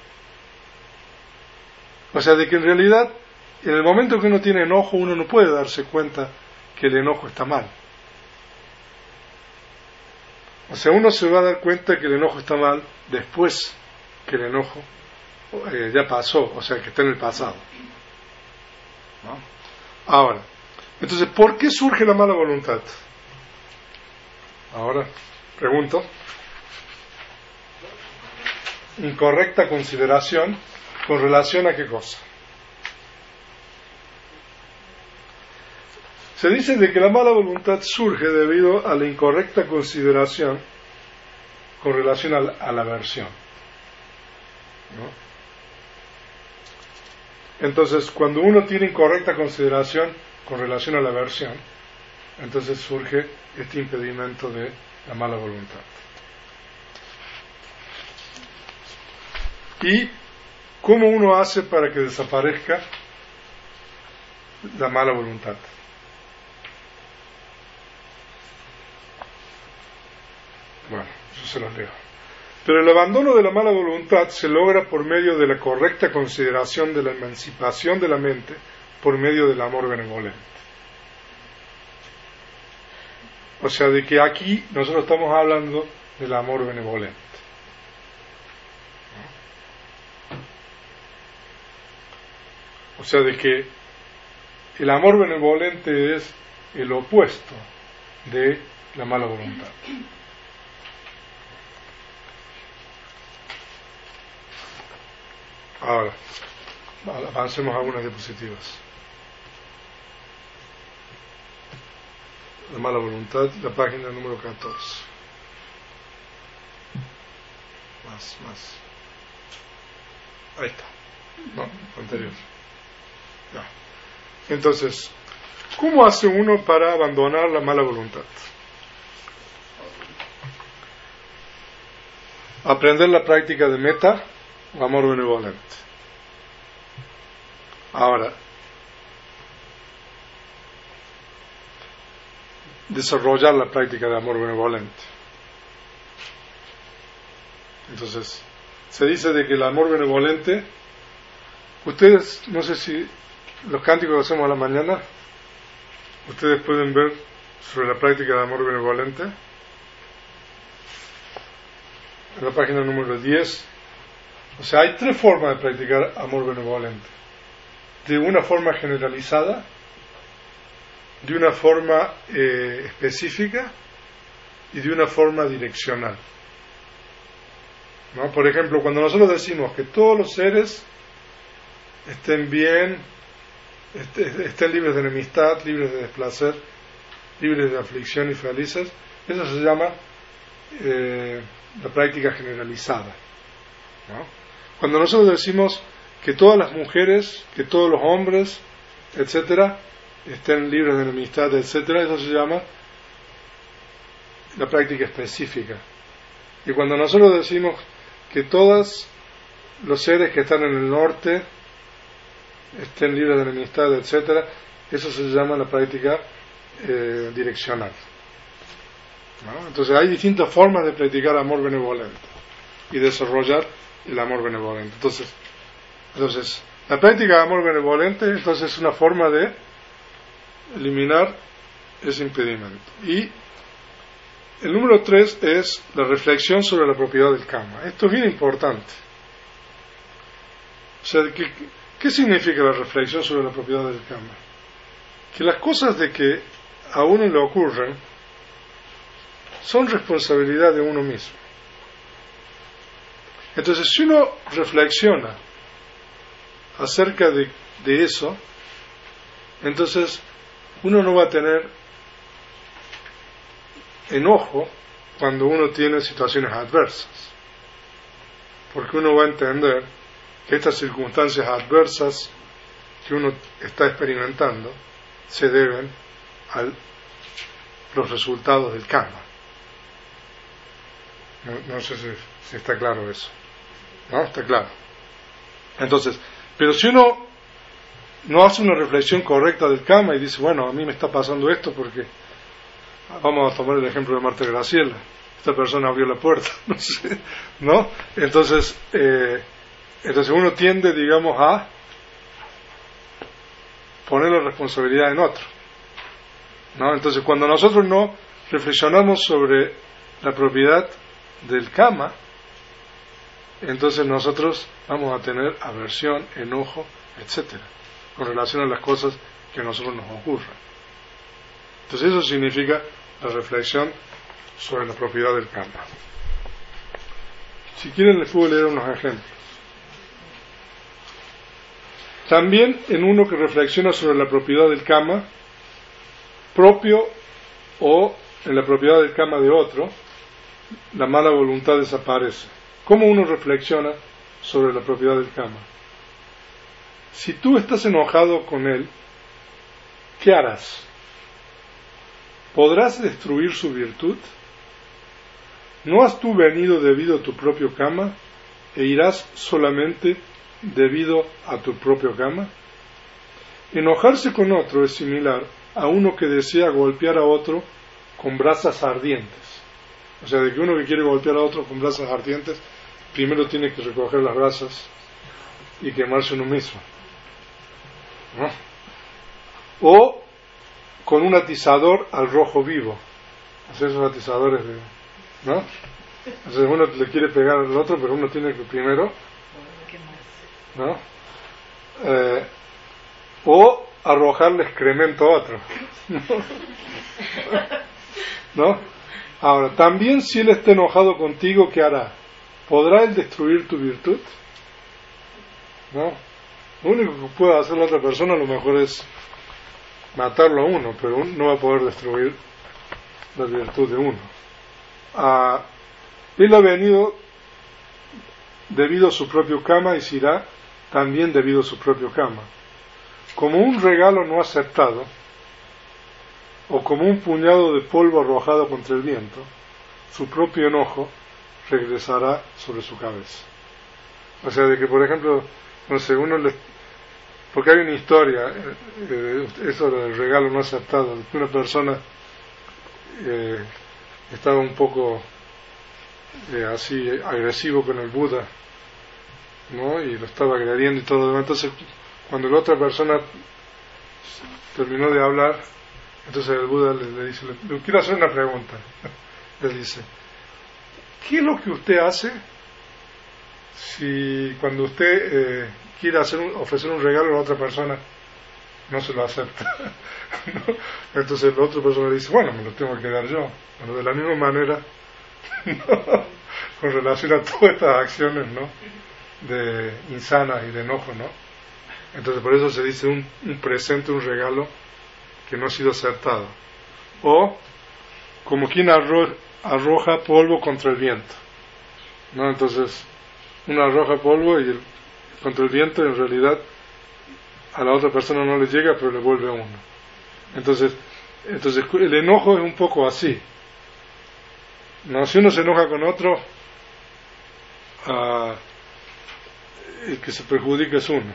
O sea, de que en realidad, en el momento que uno tiene enojo, uno no puede darse cuenta que el enojo está mal. O sea, uno se va a dar cuenta que el enojo está mal después que el enojo ya pasó, o sea, que está en el pasado, ¿no? Ahora, entonces, ¿por qué surge la mala voluntad? Ahora, pregunto. Incorrecta consideración con relación a qué cosa. Se dice de que la mala voluntad surge debido a la incorrecta consideración con relación a la aversión, ¿no? Entonces, cuando uno tiene incorrecta consideración con relación a la aversión, entonces surge este impedimento de la mala voluntad. ¿Y cómo uno hace para que desaparezca la mala voluntad? Bueno, yo se los leo. Pero el abandono de la mala voluntad se logra por medio de la correcta consideración de la emancipación de la mente por medio del amor benevolente. O sea, de que aquí nosotros estamos hablando del amor benevolente, ¿no? O sea, de que el amor benevolente es el opuesto de la mala voluntad. Ahora, avancemos a algunas diapositivas. La mala voluntad, la página número 14. Más. Ahí está. No, anterior. Ya. Entonces, ¿cómo hace uno para abandonar la mala voluntad? Aprender la práctica de meta o amor benevolente. Ahora, desarrollar la práctica de amor benevolente. Entonces, se dice de que el amor benevolente, ustedes, no sé si los cánticos que hacemos a la mañana, ustedes pueden ver sobre la práctica de amor benevolente en la página número 10. O sea, hay 3 formas de practicar amor benevolente: de una forma generalizada, de una forma específica y de una forma direccional, ¿no? Por ejemplo, cuando nosotros decimos que todos los seres estén bien, estén libres de enemistad, libres de desplacer, libres de aflicción y felices, eso se llama la práctica generalizada, ¿no? Cuando nosotros decimos que todas las mujeres, que todos los hombres, etcétera, estén libres de enemistad, etcétera, eso se llama la práctica específica. Y cuando nosotros decimos que todos los seres que están en el norte estén libres de enemistad, etcétera, eso se llama la práctica direccional, ¿no? Entonces hay distintas formas de practicar amor benevolente y desarrollar el amor benevolente. Entonces, la práctica de amor benevolente entonces es una forma de eliminar ese impedimento. Y el número 3 es la reflexión sobre la propiedad del karma. Esto es bien importante. O sea, ¿qué significa la reflexión sobre la propiedad del karma? Que las cosas de que a uno le ocurren son responsabilidad de uno mismo. Entonces, si uno reflexiona acerca de eso, entonces uno no va a tener enojo cuando uno tiene situaciones adversas, porque uno va a entender que estas circunstancias adversas que uno está experimentando se deben a los resultados del karma. No sé si está claro eso. ¿No? Está claro. Entonces, pero si uno no hace una reflexión correcta del karma y dice, bueno, a mí me está pasando esto porque, vamos a tomar el ejemplo de Marta Graciela, esta persona abrió la puerta, no sé, ¿no? Entonces uno tiende, digamos, a poner la responsabilidad en otro, ¿no? Entonces, cuando nosotros no reflexionamos sobre la propiedad del kama, entonces nosotros vamos a tener aversión, enojo, etcétera, con relación a las cosas que a nosotros nos ocurren. Entonces eso significa la reflexión sobre la propiedad del kama. Si quieren les puedo leer unos ejemplos. También en uno que reflexiona sobre la propiedad del kama propio o en la propiedad del kama de otro, la mala voluntad desaparece. ¿Cómo uno reflexiona sobre la propiedad del kama? Si tú estás enojado con él, ¿qué harás? ¿Podrás destruir su virtud? ¿No has tú venido debido a tu propio kama e irás solamente debido a tu propio kama? Enojarse con otro es similar a uno que desea golpear a otro con brasas ardientes. O sea, de que uno que quiere golpear a otro con brasas ardientes, primero tiene que recoger las brasas y quemarse uno mismo, ¿no? O con un atizador al rojo vivo. O sea, esos atizadores de, ¿no? Entonces uno le quiere pegar al otro, pero uno tiene que primero, ¿no? O arrojarle excremento a otro, ¿no? Ahora, también si él está enojado contigo, ¿qué hará? ¿Podrá él destruir tu virtud? ¿No? Lo único que puede hacer la otra persona a lo mejor es matarlo a uno, pero uno no va a poder destruir la virtud de uno. Él ha venido debido a su propio kama y se irá también debido a su propio kama. Como un regalo no aceptado, o como un puñado de polvo arrojado contra el viento, su propio enojo regresará sobre su cabeza. O sea, de que, por ejemplo, no sé, porque hay una historia, eso del regalo no aceptado, de que una persona estaba un poco así agresivo con el Buda, ¿no? Y lo estaba agrediendo y todo lo demás. Entonces, cuando la otra persona terminó de hablar, entonces el Buda le dice, le quiero hacer una pregunta. Le dice, ¿qué es lo que usted hace si cuando usted quiere ofrecer un regalo a la otra persona no se lo acepta? ¿No? Entonces la otra persona le dice, bueno, me lo tengo que dar yo. Bueno, de la misma manera, ¿no? Con relación a todas estas acciones, ¿no? De insanas y de enojo, ¿no? Entonces por eso se dice un presente, un regalo que no ha sido aceptado. O como quien arroja polvo contra el viento, ¿no? Entonces uno arroja polvo y contra el viento, en realidad a la otra persona no le llega, pero le vuelve a uno. Entonces el enojo es un poco así, ¿no? Si uno se enoja con otro, el que se perjudica es uno,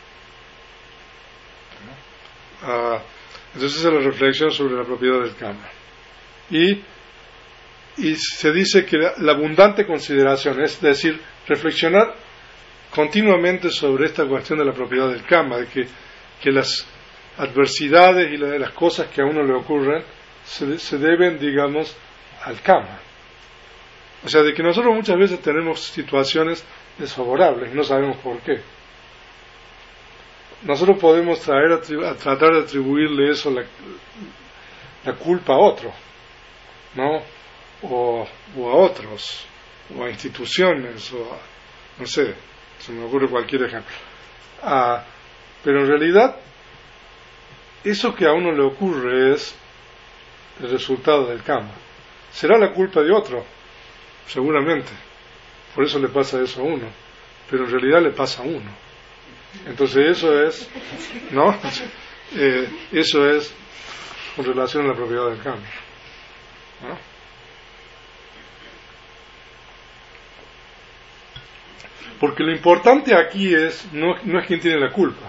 ¿no? Entonces esa es la reflexión sobre la propiedad del kama. Y se dice que la abundante consideración, es decir, reflexionar continuamente sobre esta cuestión de la propiedad del kama, de que las adversidades y las cosas que a uno le ocurren se deben, digamos, al kama. O sea, de que nosotros muchas veces tenemos situaciones desfavorables y no sabemos por qué. Nosotros podemos tratar de atribuirle eso, la culpa a otro, ¿no? O a otros, o a instituciones, o no sé, se me ocurre cualquier ejemplo. Pero en realidad, eso que a uno le ocurre es el resultado del kama. ¿Será la culpa de otro? Seguramente. Por eso le pasa eso a uno. Pero en realidad le pasa a uno. Entonces eso es, ¿no? Eso es con relación a la propiedad del kama, ¿no? Porque lo importante aquí no es quién tiene la culpa.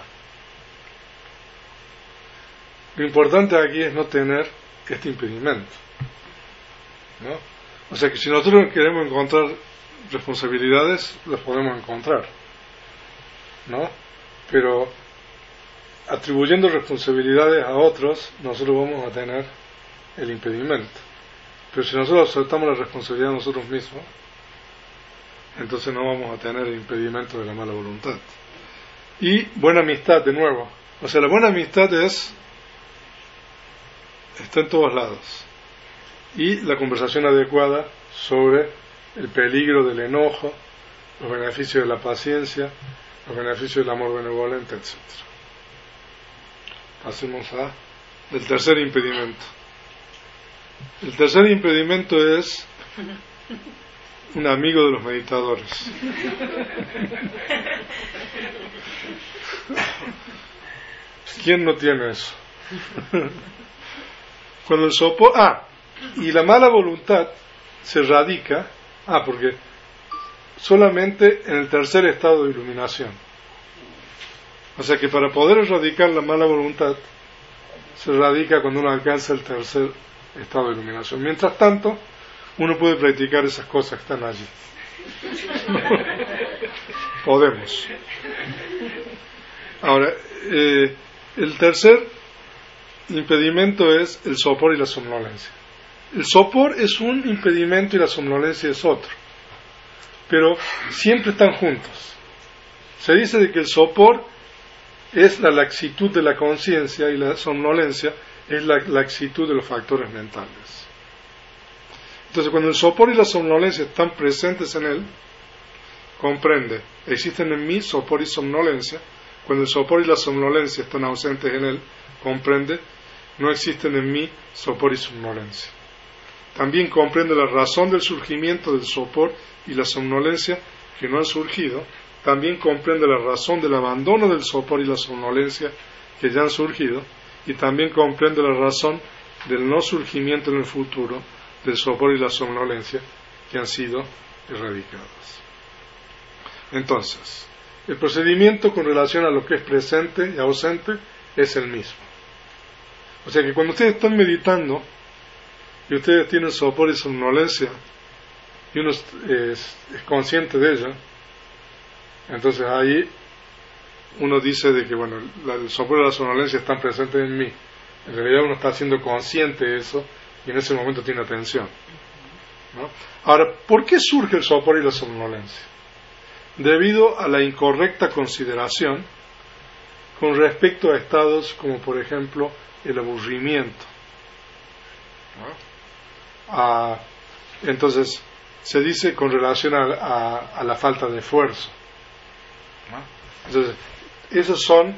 Lo importante aquí es no tener este impedimento, ¿no? O sea que si nosotros queremos encontrar responsabilidades, las podemos encontrar, ¿no? Pero atribuyendo responsabilidades a otros, nosotros vamos a tener el impedimento. Pero si nosotros aceptamos la responsabilidad de nosotros mismos, entonces no vamos a tener el impedimento de la mala voluntad. Y buena amistad, de nuevo. O sea, la buena amistad está en todos lados. Y la conversación adecuada sobre el peligro del enojo, los beneficios de la paciencia, los beneficios del amor benevolente, etc. Pasemos al tercer impedimento. El tercer impedimento es un amigo de los meditadores. ¿Quién no tiene eso? Cuando el y la mala voluntad se radica, porque solamente en el tercer estado de iluminación. O sea que para poder erradicar la mala voluntad se radica cuando uno alcanza el tercer estado de iluminación. Mientras tanto, uno puede practicar esas cosas que están allí. Podemos. Ahora, el tercer impedimento es el sopor y la somnolencia. El sopor es un impedimento y la somnolencia es otro, pero siempre están juntos. Se dice de que el sopor es la laxitud de la conciencia y la somnolencia es la laxitud de los factores mentales. Entonces, cuando el sopor y la somnolencia están presentes en él, comprende, existen en mí sopor y somnolencia. Cuando el sopor y la somnolencia están ausentes en él, comprende, no existen en mí sopor y somnolencia. También comprende la razón del surgimiento del sopor y la somnolencia que no han surgido. También comprende la razón del abandono del sopor y la somnolencia que ya han surgido. Y también comprende la razón del no surgimiento en el futuro del sopor y la somnolencia que han sido erradicadas. Entonces, el procedimiento con relación a lo que es presente y ausente es el mismo. O sea que cuando ustedes están meditando y ustedes tienen sopor y somnolencia y uno es consciente de ella, entonces ahí uno dice de que bueno, el sopor y la somnolencia están presentes en mí. En realidad uno está siendo consciente de eso y en ese momento tiene atención, ¿no? Ahora, ¿por qué surge el sopor y la somnolencia? Debido a la incorrecta consideración con respecto a estados como por ejemplo el aburrimiento, ¿no? Entonces se dice con relación a la falta de esfuerzo, ¿no? Entonces esos son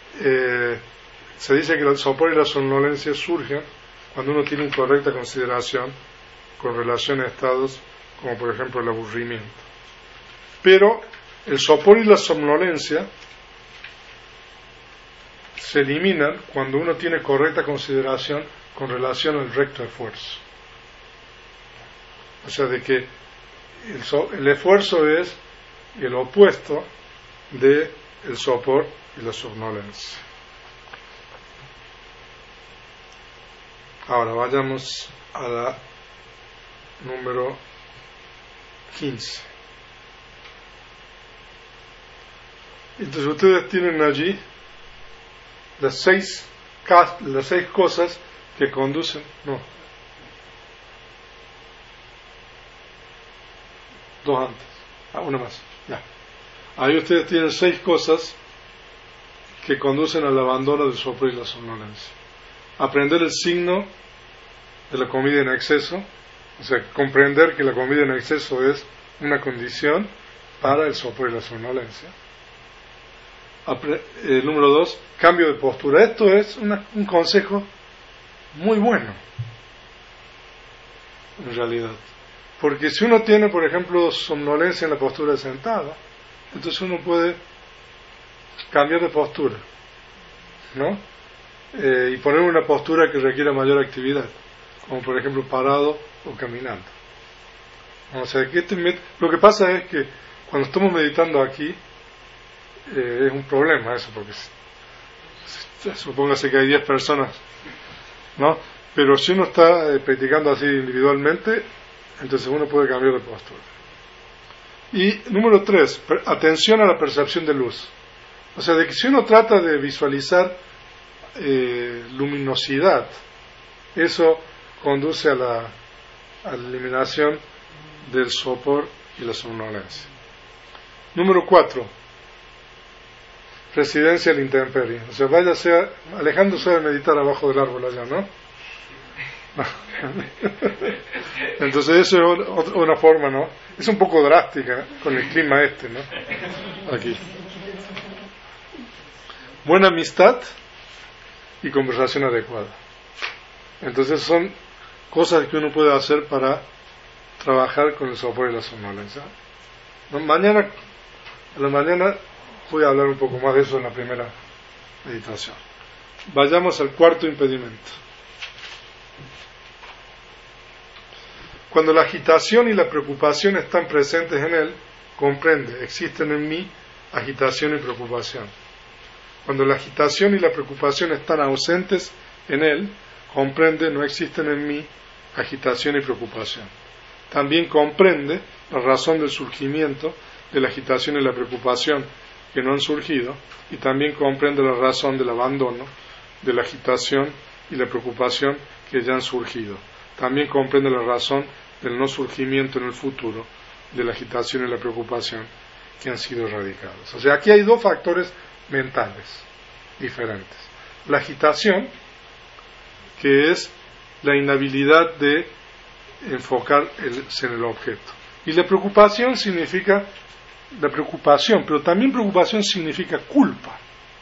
se dice que el sopor y la somnolencia surgen cuando uno tiene incorrecta consideración con relación a estados como por ejemplo el aburrimiento. Pero el sopor y la somnolencia se eliminan cuando uno tiene correcta consideración con relación al recto esfuerzo. O sea, de que el esfuerzo es el opuesto de el sopor y la somnolencia. Ahora vayamos a la número 15. Entonces ustedes tienen allí las seis cosas que conducen, dos antes, una más, ya. Ahí ustedes tienen 6 cosas que conducen al abandono del sopor y la somnolencia. Aprender el signo de la comida en exceso, o sea, comprender que la comida en exceso es una condición para el sopor y la somnolencia. Número 2, cambio de postura. Esto es un consejo muy bueno, en realidad. Porque si uno tiene, por ejemplo, somnolencia en la postura de sentado, entonces uno puede cambiar de postura, ¿no? Y poner una postura que requiera mayor actividad, como por ejemplo parado o caminando. O sea, que lo que pasa es que cuando estamos meditando aquí, es un problema eso, porque supóngase que hay 10 personas, ¿no? Pero si uno está practicando así individualmente, Entonces uno puede cambiar de postura. Y número 3, atención a la percepción de luz. O sea, de que si uno trata de visualizar luminosidad, eso conduce a la eliminación del sopor y la somnolencia. Número 4, residencia a la intemperie. O sea, váyase alejándose de meditar abajo del árbol allá, ¿no? Entonces eso es una forma, ¿no? Es un poco drástica con el clima ¿no? Aquí. Buena amistad y conversación adecuada. Entonces son cosas que uno puede hacer para trabajar con el sopor y la somnolencia. A la mañana voy a hablar un poco más de eso en la primera meditación. Vayamos al cuarto impedimento. Cuando la agitación y la preocupación están presentes en él, comprende, existen en mí agitación y preocupación. Cuando la agitación y la preocupación están ausentes en él, comprende, no existen en mí agitación y preocupación. También comprende la razón del surgimiento de la agitación y la preocupación que no han surgido, y también comprende la razón del abandono de la agitación y la preocupación que ya han surgido. También comprende la razón del no surgimiento en el futuro de la agitación y la preocupación que han sido erradicados. O sea, aquí hay dos factores mentales diferentes. La agitación, que es la inhabilidad de enfocarse en el objeto. Y la preocupación significa la preocupación, pero también preocupación significa culpa.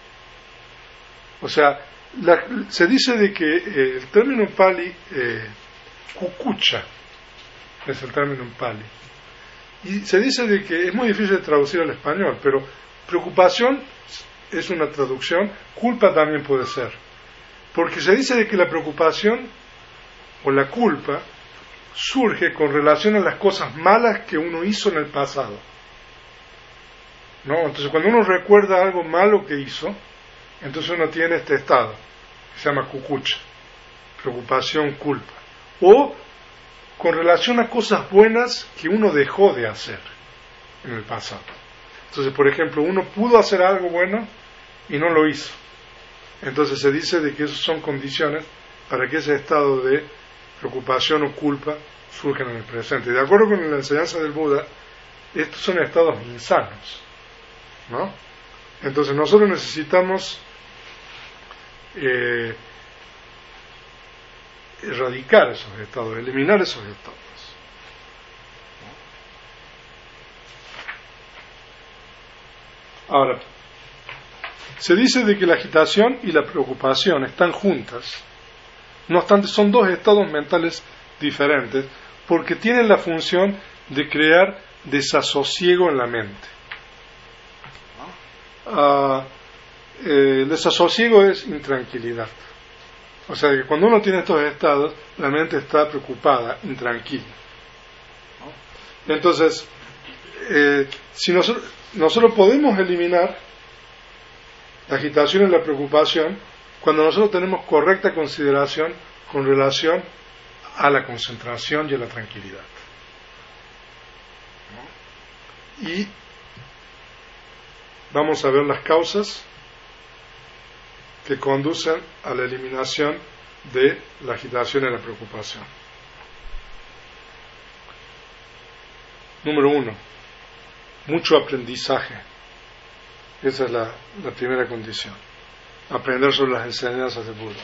O sea, se dice de que el término pali, kukucha, es el término en pali. Y se dice de que es muy difícil de traducir al español, pero preocupación es una traducción, culpa también puede ser. Porque se dice de que la preocupación o la culpa surge con relación a las cosas malas que uno hizo en el pasado. ¿No? Entonces cuando uno recuerda algo malo que hizo, entonces uno tiene este estado, que se llama kukucha, preocupación, culpa. O con relación a cosas buenas que uno dejó de hacer en el pasado. Entonces, por ejemplo, uno pudo hacer algo bueno y no lo hizo. Entonces se dice de que esas son condiciones para que ese estado de preocupación o culpa surjan en el presente. De acuerdo con la enseñanza del Buda, estos son estados insanos, ¿no? Entonces nosotros necesitamos erradicar esos estados, eliminar esos estados. Ahora, se dice de que la agitación y la preocupación están juntas, no obstante son dos estados mentales diferentes, porque tienen la función de crear desasosiego en la mente. El desasosiego es intranquilidad. O sea que cuando uno tiene estos estados, la mente está preocupada, intranquila. Entonces, si nosotros podemos eliminar la agitación y la preocupación cuando nosotros tenemos correcta consideración con relación a la concentración y a la tranquilidad. Y vamos a ver las causas que conducen a la eliminación de la agitación y la preocupación. Número 1, mucho aprendizaje. Esa es la primera condición. Aprender sobre las enseñanzas de Buda.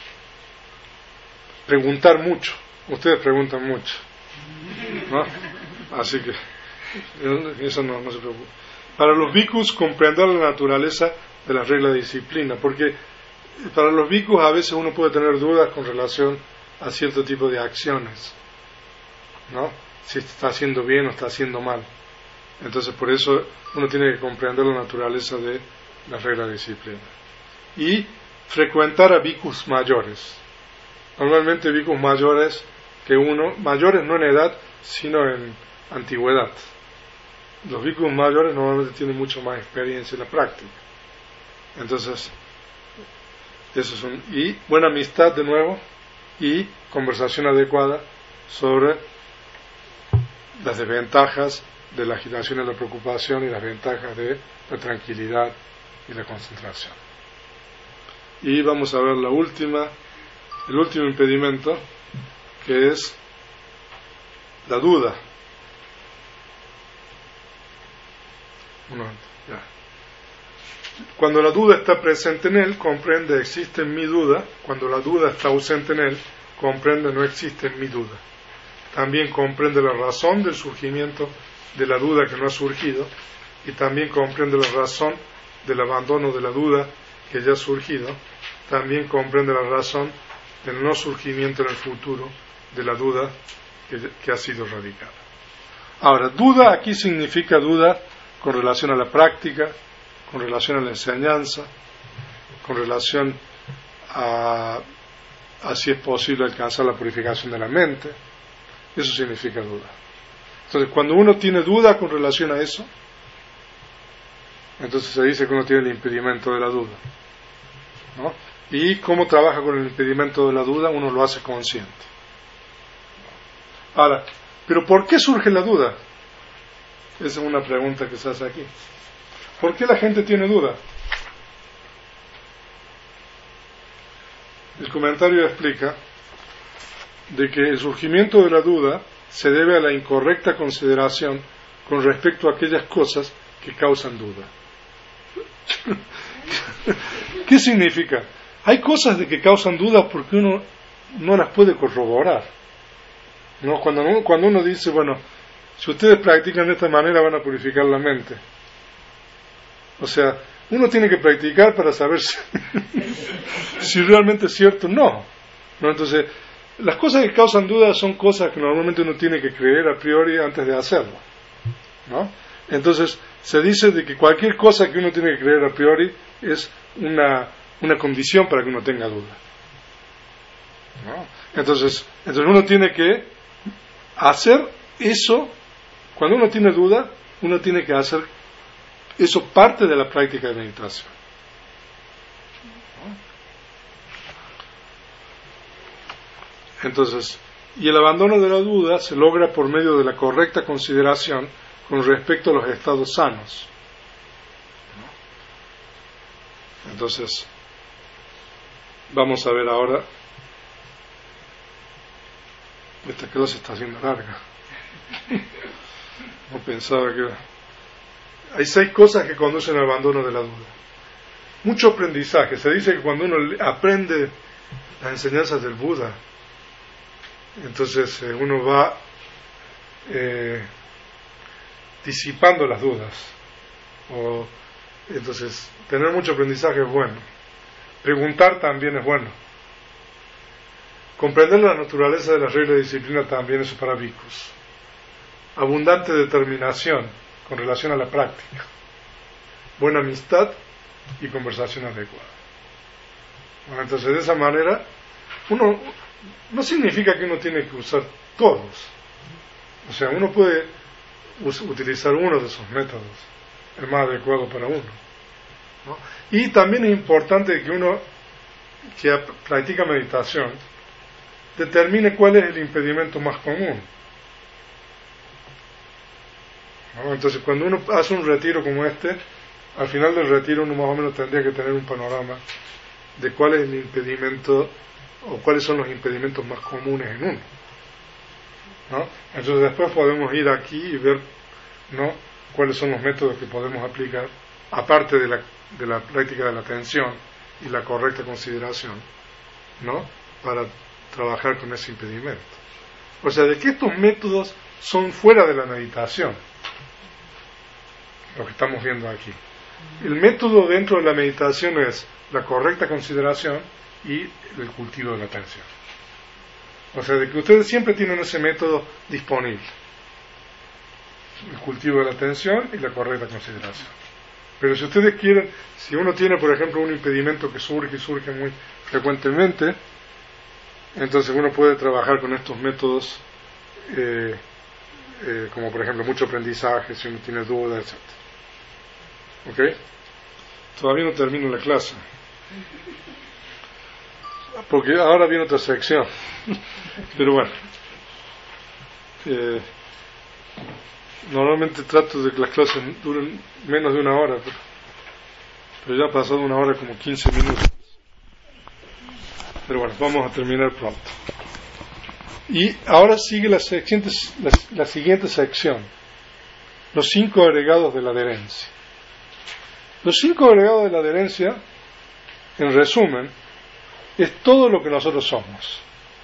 Preguntar mucho. Ustedes preguntan mucho, ¿no? Así que eso no se preocupe. Para los bhikkhus, comprender la naturaleza de las reglas de disciplina, porque para los bhikkhus a veces uno puede tener dudas con relación a cierto tipo de acciones, ¿no? Si está haciendo bien o está haciendo mal. Entonces por eso uno tiene que comprender la naturaleza de las reglas de disciplina. Y frecuentar a bhikkhus mayores. Normalmente bhikkhus mayores que uno, mayores no en edad, sino en antigüedad. Los bhikkhus mayores normalmente tienen mucho más experiencia en la práctica. Entonces, eso es y buena amistad de nuevo, y conversación adecuada sobre las desventajas de la agitación y la preocupación y las ventajas de la tranquilidad y la concentración. Y vamos a ver el último impedimento, que es la duda. Cuando la duda está presente en él, comprende existe en mi duda. Cuando la duda está ausente en él, comprende no existe en mi duda. También comprende la razón del surgimiento de la duda que no ha surgido, y también comprende la razón del abandono de la duda que ya ha surgido. También comprende la razón del no surgimiento en el futuro de la duda que ha sido radicada. Ahora, duda aquí significa duda con relación a la práctica, con relación a la enseñanza, con relación a si es posible alcanzar la purificación de la mente. Eso significa duda. Entonces, cuando uno tiene duda con relación a eso, entonces se dice que uno tiene el impedimento de la duda, ¿no? ¿Y cómo trabaja con el impedimento de la duda? Uno lo hace consciente. Ahora, ¿pero por qué surge la duda? Esa es una pregunta que se hace aquí. ¿Por qué la gente tiene duda? El comentario explica de que el surgimiento de la duda se debe a la incorrecta consideración con respecto a aquellas cosas que causan duda. ¿Qué significa? Hay cosas de que causan dudas porque uno no las puede corroborar, ¿no? Cuando uno dice, bueno, si ustedes practican de esta manera van a purificar la mente. O sea, uno tiene que practicar para saber si realmente es cierto o no. Entonces, las cosas que causan dudas son cosas que normalmente uno tiene que creer a priori antes de hacerlo, ¿no? Entonces, se dice de que cualquier cosa que uno tiene que creer a priori es una condición para que uno tenga duda, ¿no? Entonces uno tiene que hacer eso. Cuando uno tiene duda, uno tiene que hacer eso parte de la práctica de meditación, ¿no? Entonces, y el abandono de la duda se logra por medio de la correcta consideración con respecto a los estados sanos, ¿no? Entonces, vamos a ver ahora. Esta clase está haciendo larga. No pensaba que... Hay 6 cosas que conducen al abandono de la duda. Mucho aprendizaje. Se dice que cuando uno aprende las enseñanzas del Buda, entonces uno va disipando las dudas. Entonces, tener mucho aprendizaje es bueno. Preguntar también es bueno. Comprender la naturaleza de las reglas de disciplina también es para bhikkhus. Abundante determinación con relación a la práctica. Buena amistad y conversación adecuada. Bueno, entonces, de esa manera, uno no significa que uno tiene que usar todos. O sea, uno puede utilizar uno de esos métodos, el más adecuado para uno, ¿no? Y también es importante que uno que practica meditación determine cuál es el impedimento más común, ¿no? Entonces, cuando uno hace un retiro como este, al final del retiro uno más o menos tendría que tener un panorama de cuál es el impedimento o cuáles son los impedimentos más comunes en uno, ¿no? Entonces después podemos ir aquí y ver, ¿no?, cuáles son los métodos que podemos aplicar, aparte de la práctica de la atención y la correcta consideración, ¿no?, para trabajar con ese impedimento. O sea, de que estos métodos son fuera de la meditación, lo que estamos viendo aquí. El método dentro de la meditación es la correcta consideración y el cultivo de la atención. O sea, de que ustedes siempre tienen ese método disponible, el cultivo de la atención y la correcta consideración. Pero si ustedes quieren, si uno tiene, por ejemplo, un impedimento que surge muy frecuentemente, entonces uno puede trabajar con estos métodos, como por ejemplo mucho aprendizaje, si uno tiene dudas, etc. ¿Ok? Todavía no termino la clase, porque ahora viene otra sección. Pero bueno, Normalmente trato de que las clases duren menos de una hora, pero ya ha pasado una hora como 15 minutos. Pero bueno, vamos a terminar pronto. Y ahora sigue la siguiente sección, los 5 agregados de la adherencia. Los 5 agregados de la adherencia, en resumen, es todo lo que nosotros somos,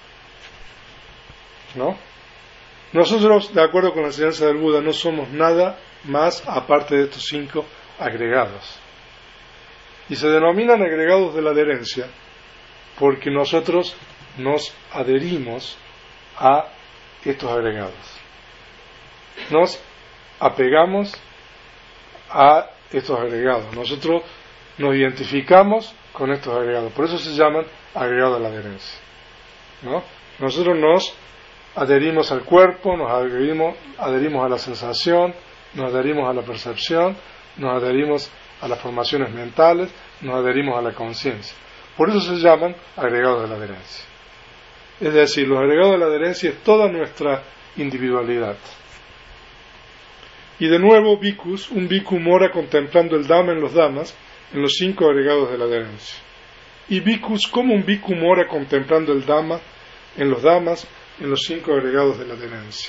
¿no? Nosotros, de acuerdo con la enseñanza del Buda, no somos nada más aparte de estos 5 agregados. Y se denominan agregados de la adherencia porque nosotros nos adherimos a estos agregados. Nos apegamos a estos agregados. Nosotros nos identificamos con estos agregados. Por eso se llaman agregados de la adherencia, ¿no? Nosotros nos adherimos al cuerpo, nos adherimos a la sensación, nos adherimos a la percepción, nos adherimos a las formaciones mentales, nos adherimos a la conciencia. Por eso se llaman agregados de la adherencia. Es decir, los agregados de la adherencia es toda nuestra individualidad. Y de nuevo, bhikkhus, un bhikkhu mora contemplando el Dhamma en los Dhammas, en los 5 agregados de la adherencia. Y bhikkhus, como un bhikkhu mora contemplando el Dhamma en los Dhammas, en los 5 agregados de la adherencia.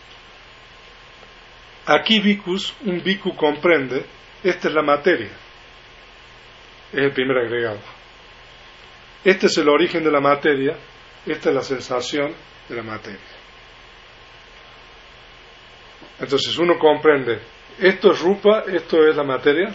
Aquí bhikkhus, un bhikkhu comprende, esta es la materia, es el primer agregado. Este es el origen de la materia, esta es la sensación de la materia. Entonces uno comprende, esto es rupa, esto es la materia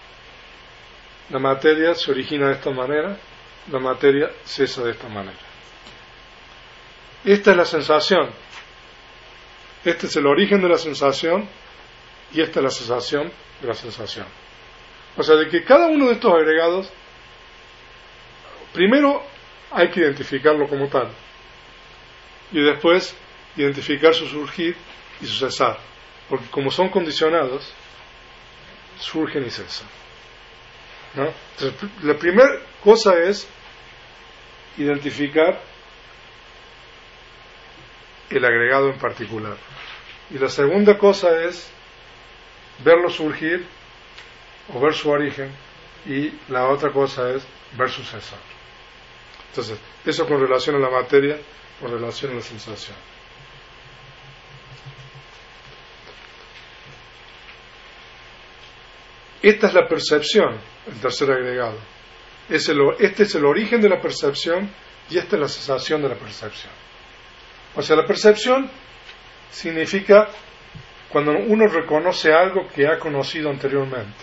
se origina de esta manera, la materia cesa de esta manera. Esta es la sensación, este es el origen de la sensación y esta es la sensación de la sensación. O sea, de que cada uno de estos agregados, primero hay que identificarlo como tal y después identificar su surgir y su cesar, porque como son condicionados, surgen y cesan, ¿no? Entonces, la primera cosa es identificar el agregado en particular, y la segunda cosa es verlo surgir o ver su origen, y la otra cosa es ver su cesar. Entonces, eso con relación a la materia, con relación a la sensación. Esta es la percepción, el tercer agregado. Este es el origen de la percepción y esta es la sensación de la percepción. O sea, la percepción significa cuando uno reconoce algo que ha conocido anteriormente,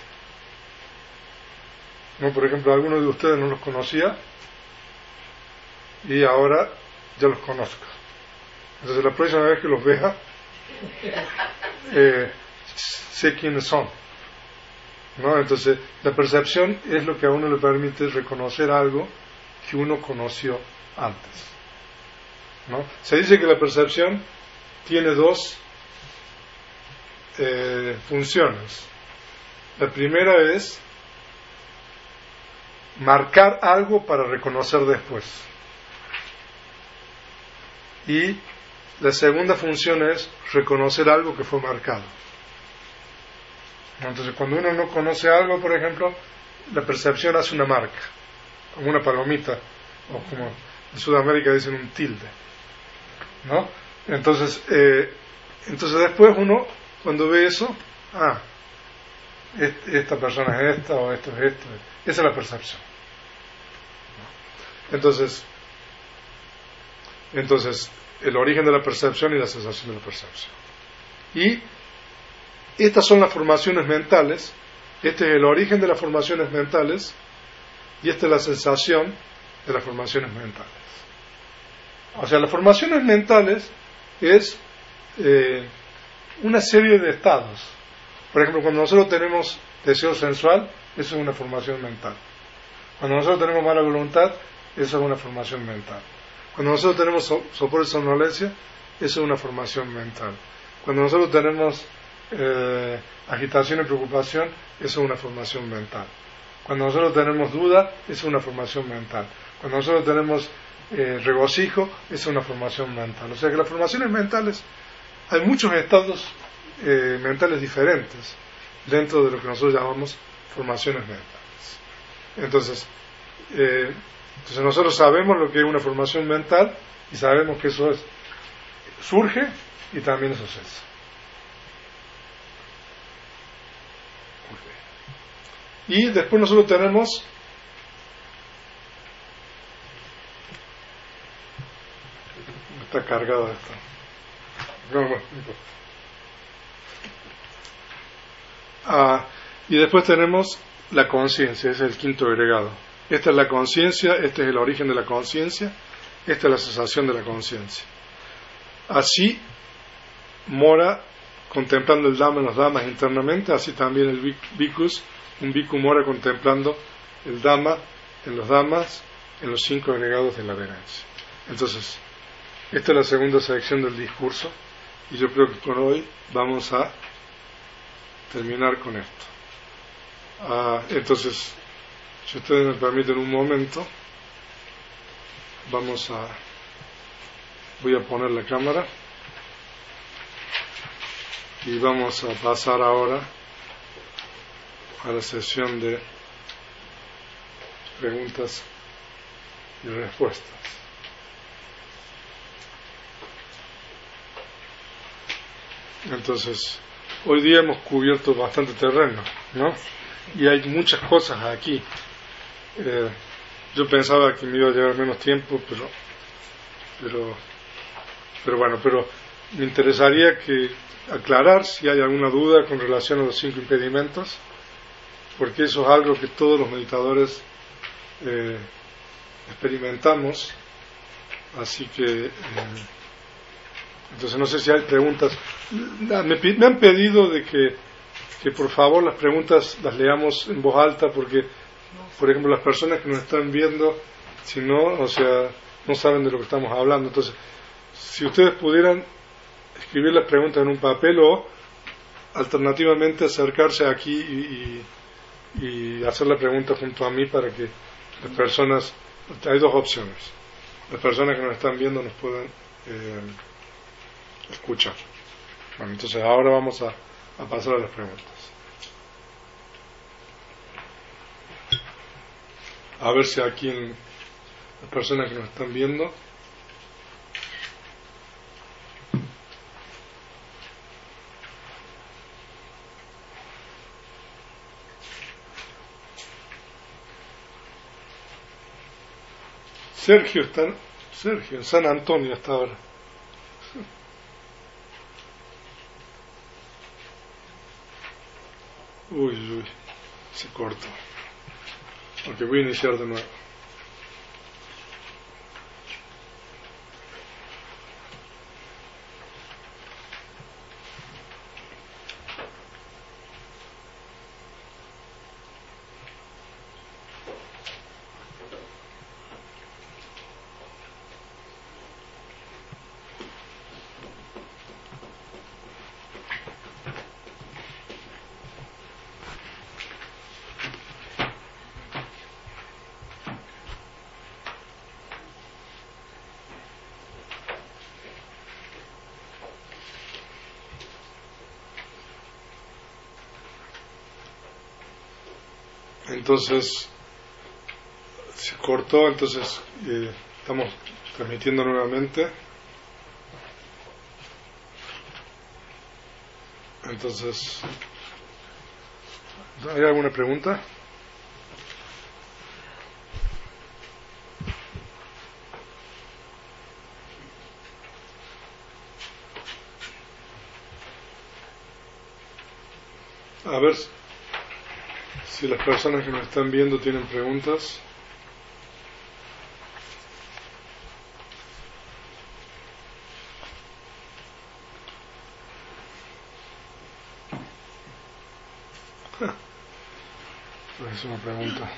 ¿no? Por ejemplo, alguno de ustedes no los conocía y ahora ya los conozco. Entonces la próxima vez que los vea, sé quiénes son, ¿no? Entonces la percepción es lo que a uno le permite reconocer algo que uno conoció antes, ¿no? Se dice que la percepción tiene 2 funciones. La primera es marcar algo para reconocer después, y la segunda función es reconocer algo que fue marcado. Entonces, cuando uno no conoce algo, por ejemplo, la percepción hace una marca, como una palomita, o como en Sudamérica dicen un tilde, ¿no? Entonces después uno, cuando ve eso, esta persona es esta, o esto es esto, esa es la percepción. Entonces el origen de la percepción y la sensación de la percepción. Y estas son las formaciones mentales, este es el origen de las formaciones mentales y esta es la sensación de las formaciones mentales. O sea, las formaciones mentales es una serie de estados. Por ejemplo, cuando nosotros tenemos deseo sensual, eso es una formación mental. Cuando nosotros tenemos mala voluntad, eso es una formación mental. Cuando nosotros tenemos sopor de somnolencia, eso es una formación mental. Cuando nosotros tenemos agitación y preocupación, eso es una formación mental. Cuando nosotros tenemos duda, eso es una formación mental. Cuando nosotros tenemos regocijo, eso es una formación mental. O sea que las formaciones mentales, hay muchos estados mentales diferentes dentro de lo que nosotros llamamos formaciones mentales. Entonces nosotros sabemos lo que es una formación mental y sabemos que eso surge y también eso cesa. Y después nosotros tenemos está cargada esta. Y después tenemos la conciencia, ese es el quinto agregado. Esta es la conciencia, este es el origen de la conciencia, esta es la cesación de la conciencia. Así mora contemplando el Dhamma en los Dhammas internamente, así también el bhikkhus, un bhikkhu mora contemplando el Dhamma en los Dhammas, en los 5 agregados de la adherencia. Entonces, esta es la segunda sección del discurso y yo creo que con hoy vamos a terminar con esto. Entonces, si ustedes me permiten un momento, voy a poner la cámara y vamos a pasar ahora a la sesión de preguntas y respuestas. Entonces, hoy día hemos cubierto bastante terreno, ¿no? Y hay muchas cosas aquí. Yo pensaba que me iba a llevar menos tiempo, pero me interesaría aclarar si hay alguna duda con relación a los 5 impedimentos, porque eso es algo que todos los meditadores experimentamos, así que entonces no sé si hay preguntas. Me han pedido de que por favor las preguntas las leamos en voz alta, porque por ejemplo las personas que nos están viendo, si no, no saben de lo que estamos hablando. Entonces, si ustedes pudieran escribir las preguntas en un papel o alternativamente acercarse aquí y hacer la pregunta junto a mí para que las personas, hay 2 opciones, las personas que nos están viendo nos puedan escuchar. Bueno, entonces ahora vamos a pasar a las preguntas. A ver si aquí las personas que nos están viendo Sergio en San Antonio hasta ahora. Uy, se cortó. Ok, voy a iniciar de nuevo. Entonces se cortó, entonces estamos transmitiendo nuevamente. Entonces, ¿hay alguna pregunta? A ver si las personas que nos están viendo tienen preguntas. Es una pregunta.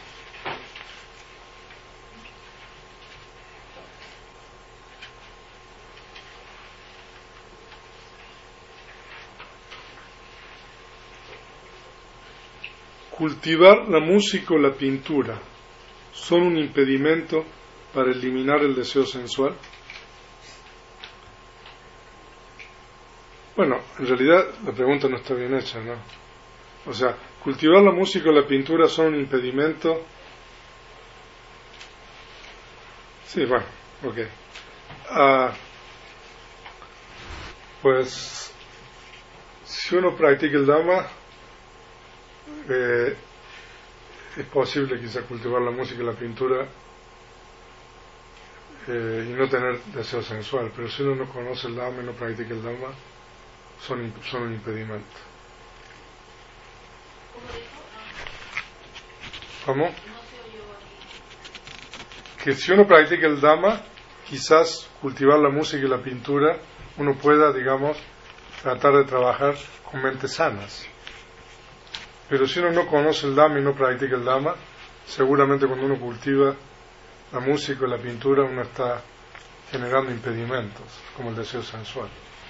¿Cultivar la música o la pintura son un impedimento para eliminar el deseo sensual? Bueno, en realidad la pregunta no está bien hecha, ¿no? O sea, cultivar la música o la pintura son un impedimento. Sí, bueno, ok. Pues, si uno practica el Dhamma, es posible quizá cultivar la música y la pintura y no tener deseo sensual, pero si uno no conoce el Dhamma y no practica el Dhamma, son un impedimento. ¿Cómo? Que si uno practica el Dhamma, quizás cultivar la música y la pintura, uno pueda, digamos, tratar de trabajar con mentes sanas. Pero si uno no conoce el Dhamma y no practica el Dhamma, seguramente cuando uno cultiva la música y la pintura, uno está generando impedimentos, como el deseo sensual.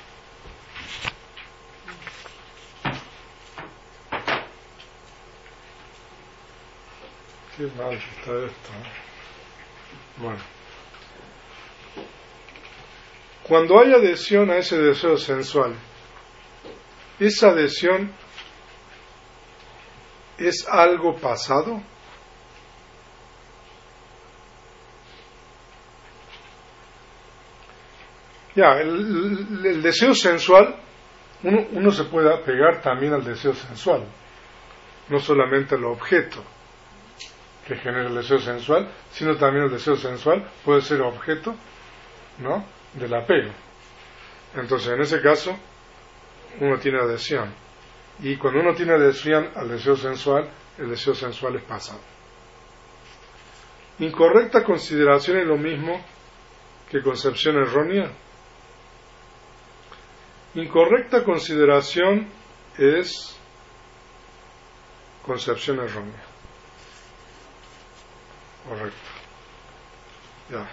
Qué mal que está esto, ¿eh? Bueno. Cuando hay adhesión a ese deseo sensual, ¿esa adhesión es algo pasado? Ya, el deseo sensual, uno se puede apegar también al deseo sensual, no solamente al objeto que genera el deseo sensual, sino también el deseo sensual puede ser objeto, ¿no?, del apego. Entonces, en ese caso, uno tiene adhesión. Y cuando uno tiene adhesión al deseo sensual, el deseo sensual es pasado. ¿Incorrecta consideración es lo mismo que concepción errónea? Incorrecta consideración es concepción errónea. Correcto. Ya.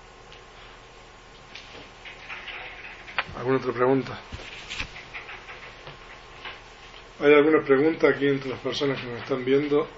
¿Alguna otra pregunta? ¿Hay alguna pregunta aquí entre las personas que nos están viendo?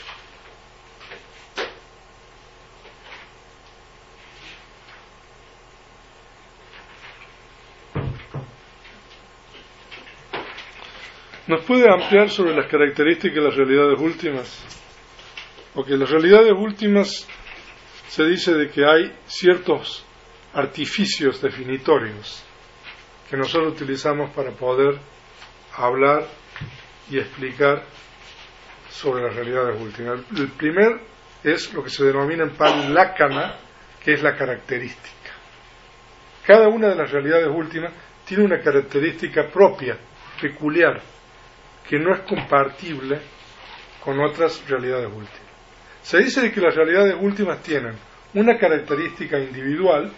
¿Nos puede ampliar sobre las características de las realidades últimas? Porque las realidades últimas se dice de que hay ciertos artificios definitorios que nosotros utilizamos para poder hablar y explicar sobre las realidades últimas. El primer es lo que se denomina en Pali Lakkhana, que es la característica. Cada una de las realidades últimas tiene una característica propia, peculiar, que no es compartible con otras realidades últimas. Se dice que las realidades últimas tienen una característica individual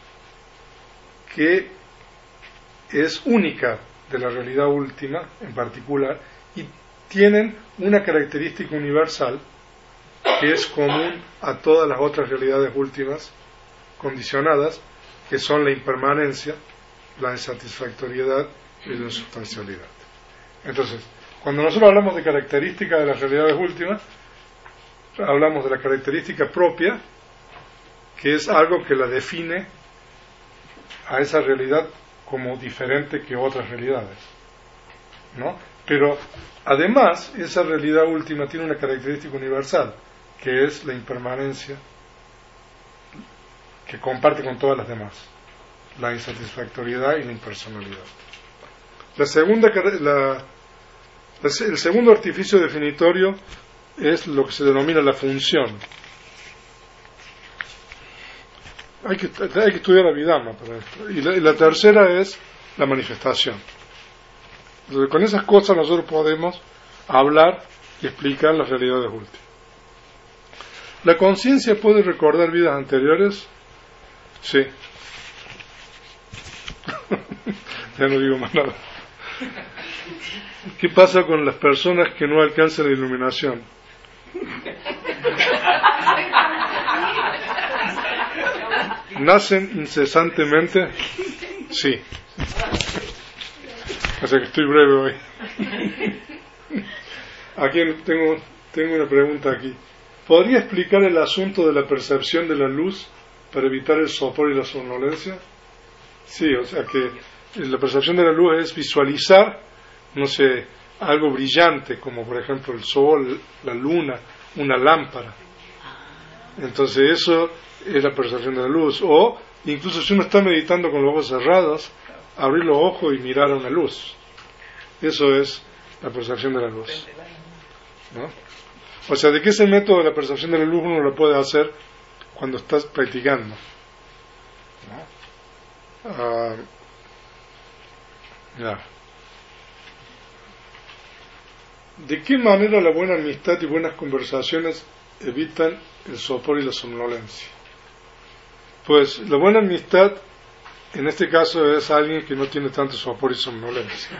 que es única de la realidad última en particular y tienen una característica universal que es común a todas las otras realidades últimas condicionadas, que son la impermanencia, la insatisfactoriedad y la insubstancialidad. Entonces, cuando nosotros hablamos de características de las realidades últimas, hablamos de la característica propia, que es algo que la define a esa realidad como diferente que otras realidades, ¿no? Pero además esa realidad última tiene una característica universal, que es la impermanencia, que comparte con todas las demás, la insatisfactoriedad y la impersonalidad. El segundo artificio definitorio es lo que se denomina la función. Hay que estudiar Abhidhamma para esto. Y la tercera es la manifestación. Entonces, con esas cosas nosotros podemos hablar y explicar las realidades últimas. ¿La conciencia puede recordar vidas anteriores? Sí. Ya no digo más nada. ¿Qué pasa con las personas que no alcanzan la iluminación? ¿Nacen incesantemente? Sí. O sea que estoy breve hoy. Aquí tengo una pregunta aquí. ¿Podría explicar el asunto de la percepción de la luz para evitar el sopor y la somnolencia? Sí, o sea que La percepción de la luz es visualizar, no sé, algo brillante, como por ejemplo el sol, la luna, una lámpara. Entonces eso es la percepción de la luz. O incluso si uno está meditando con los ojos cerrados, abrir los ojos y mirar a una luz. Eso es la percepción de la luz, ¿no? O sea, de que ese método de la percepción de la luz uno lo puede hacer cuando estás practicando, ¿no? Ya. ¿De qué manera la buena amistad y buenas conversaciones evitan el sopor y la somnolencia? Pues la buena amistad en este caso es alguien que no tiene tanto sopor y somnolencia.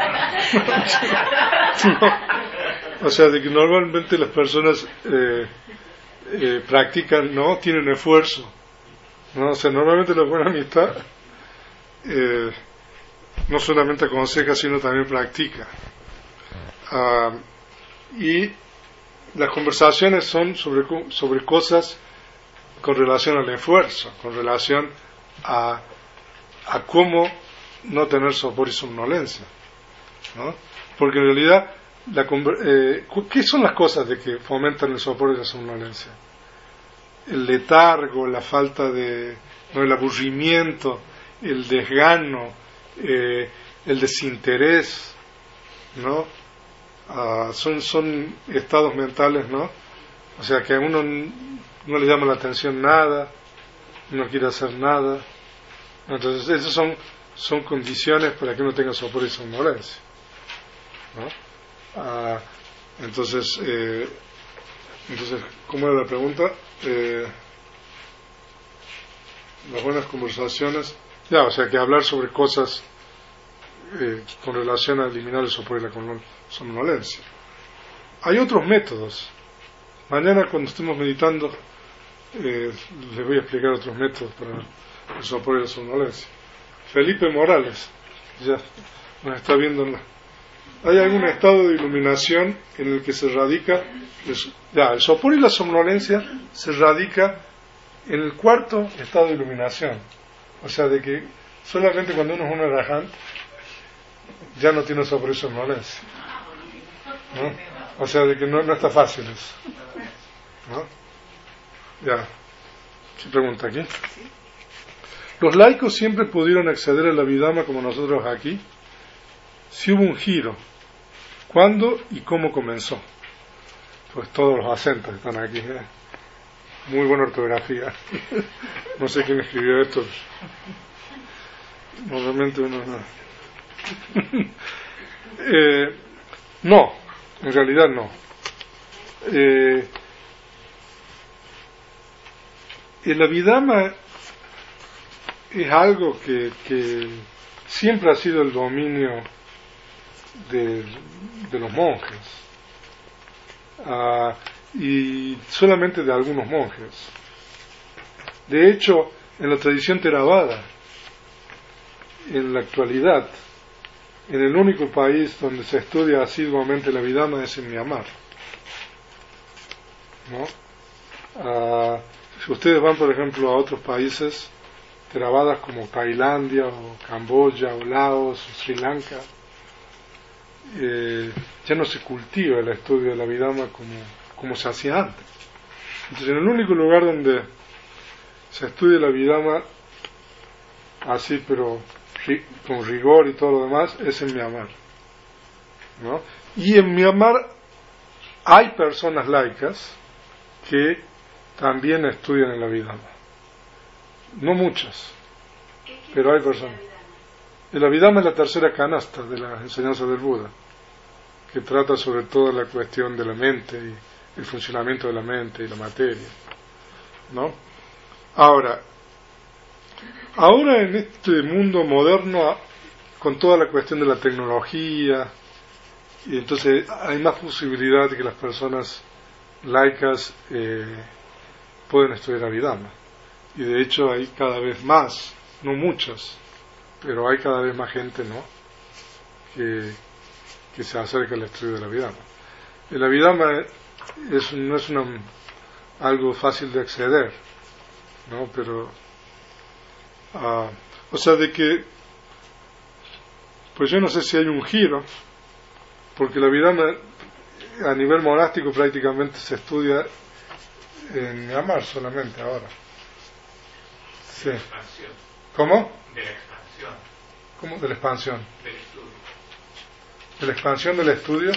No. O sea, de que normalmente las personas practican, ¿no? Tienen esfuerzo, ¿no? O sea, normalmente la buena amistad no solamente aconseja, sino también practica. Y las conversaciones son sobre cosas con relación al esfuerzo, con relación a cómo no tener sopor y somnolencia, ¿no? Porque en realidad ¿qué son las cosas de que fomentan el sopor y la somnolencia? El letargo, la falta de, ¿no? El aburrimiento, el desgano, el desinterés, ¿no? Son estados mentales, ¿no? O sea, que a uno no le llama la atención nada, no quiere hacer nada. Entonces esas son condiciones para que uno tenga sopor y somnolencia, ¿no? Entonces ¿cómo era la pregunta? Las buenas conversaciones, o sea, que hablar sobre cosas con relación a eliminar el sopor y la somnolencia. Hay otros métodos. Mañana cuando estemos meditando les voy a explicar otros métodos para el sopor y la somnolencia. Felipe Morales ya nos está viendo. Hay algún estado de iluminación en el que se radica el sopor y la somnolencia se radica en el cuarto estado de iluminación. O sea, de que solamente cuando uno es un arahant ya no tiene sopor y somnolencia, ¿no? O sea, de que no está fácil eso, ¿no? Ya. ¿Qué pregunta aquí? ¿Los laicos siempre pudieron acceder a la Abhidhamma como nosotros aquí? Si hubo un giro, ¿cuándo y cómo comenzó? Pues todos los acentos están aquí, ¿eh? Muy buena ortografía. No sé quién escribió esto. Normalmente uno no. No, en realidad no. El Abhidhamma es algo que siempre ha sido el dominio de los monjes, y solamente de algunos monjes. De hecho, en la tradición Theravada, en la actualidad, en el único país donde se estudia asiduamente la Abhidhamma es en Myanmar, ¿no? Si ustedes van, por ejemplo, a otros países Theravadas como Tailandia o Camboya o Laos o Sri Lanka, ya no se cultiva el estudio de la Abhidhamma como se hacía antes. Entonces, en el único lugar donde se estudia la Abhidhamma así, pero con rigor y todo lo demás, es en Myanmar, ¿no? Y en Myanmar hay personas laicas que también estudian en la Abhidhamma. No muchas, pero hay personas. El Abhidhamma es la tercera canasta de la enseñanza del Buda, que trata sobre todo la cuestión de la mente y el funcionamiento de la mente y la materia, ¿no? Ahora en este mundo moderno, con toda la cuestión de la tecnología, y entonces hay más posibilidad de que las personas laicas pueden estudiar Abhidhamma. Y de hecho hay cada vez más, no muchas, pero hay cada vez más gente, ¿no?, que se acerca al estudio de la Abhidhamma. El Abhidhamma no es algo fácil de acceder, ¿no? Pero o sea, de que Pues yo no sé si hay un giro, porque la Abhidhamma a nivel monástico prácticamente se estudia en Myanmar solamente ahora. Sí. Expansión. ¿Cómo? De la expansión. ¿Cómo? De la expansión. Del estudio. De la expansión del estudio.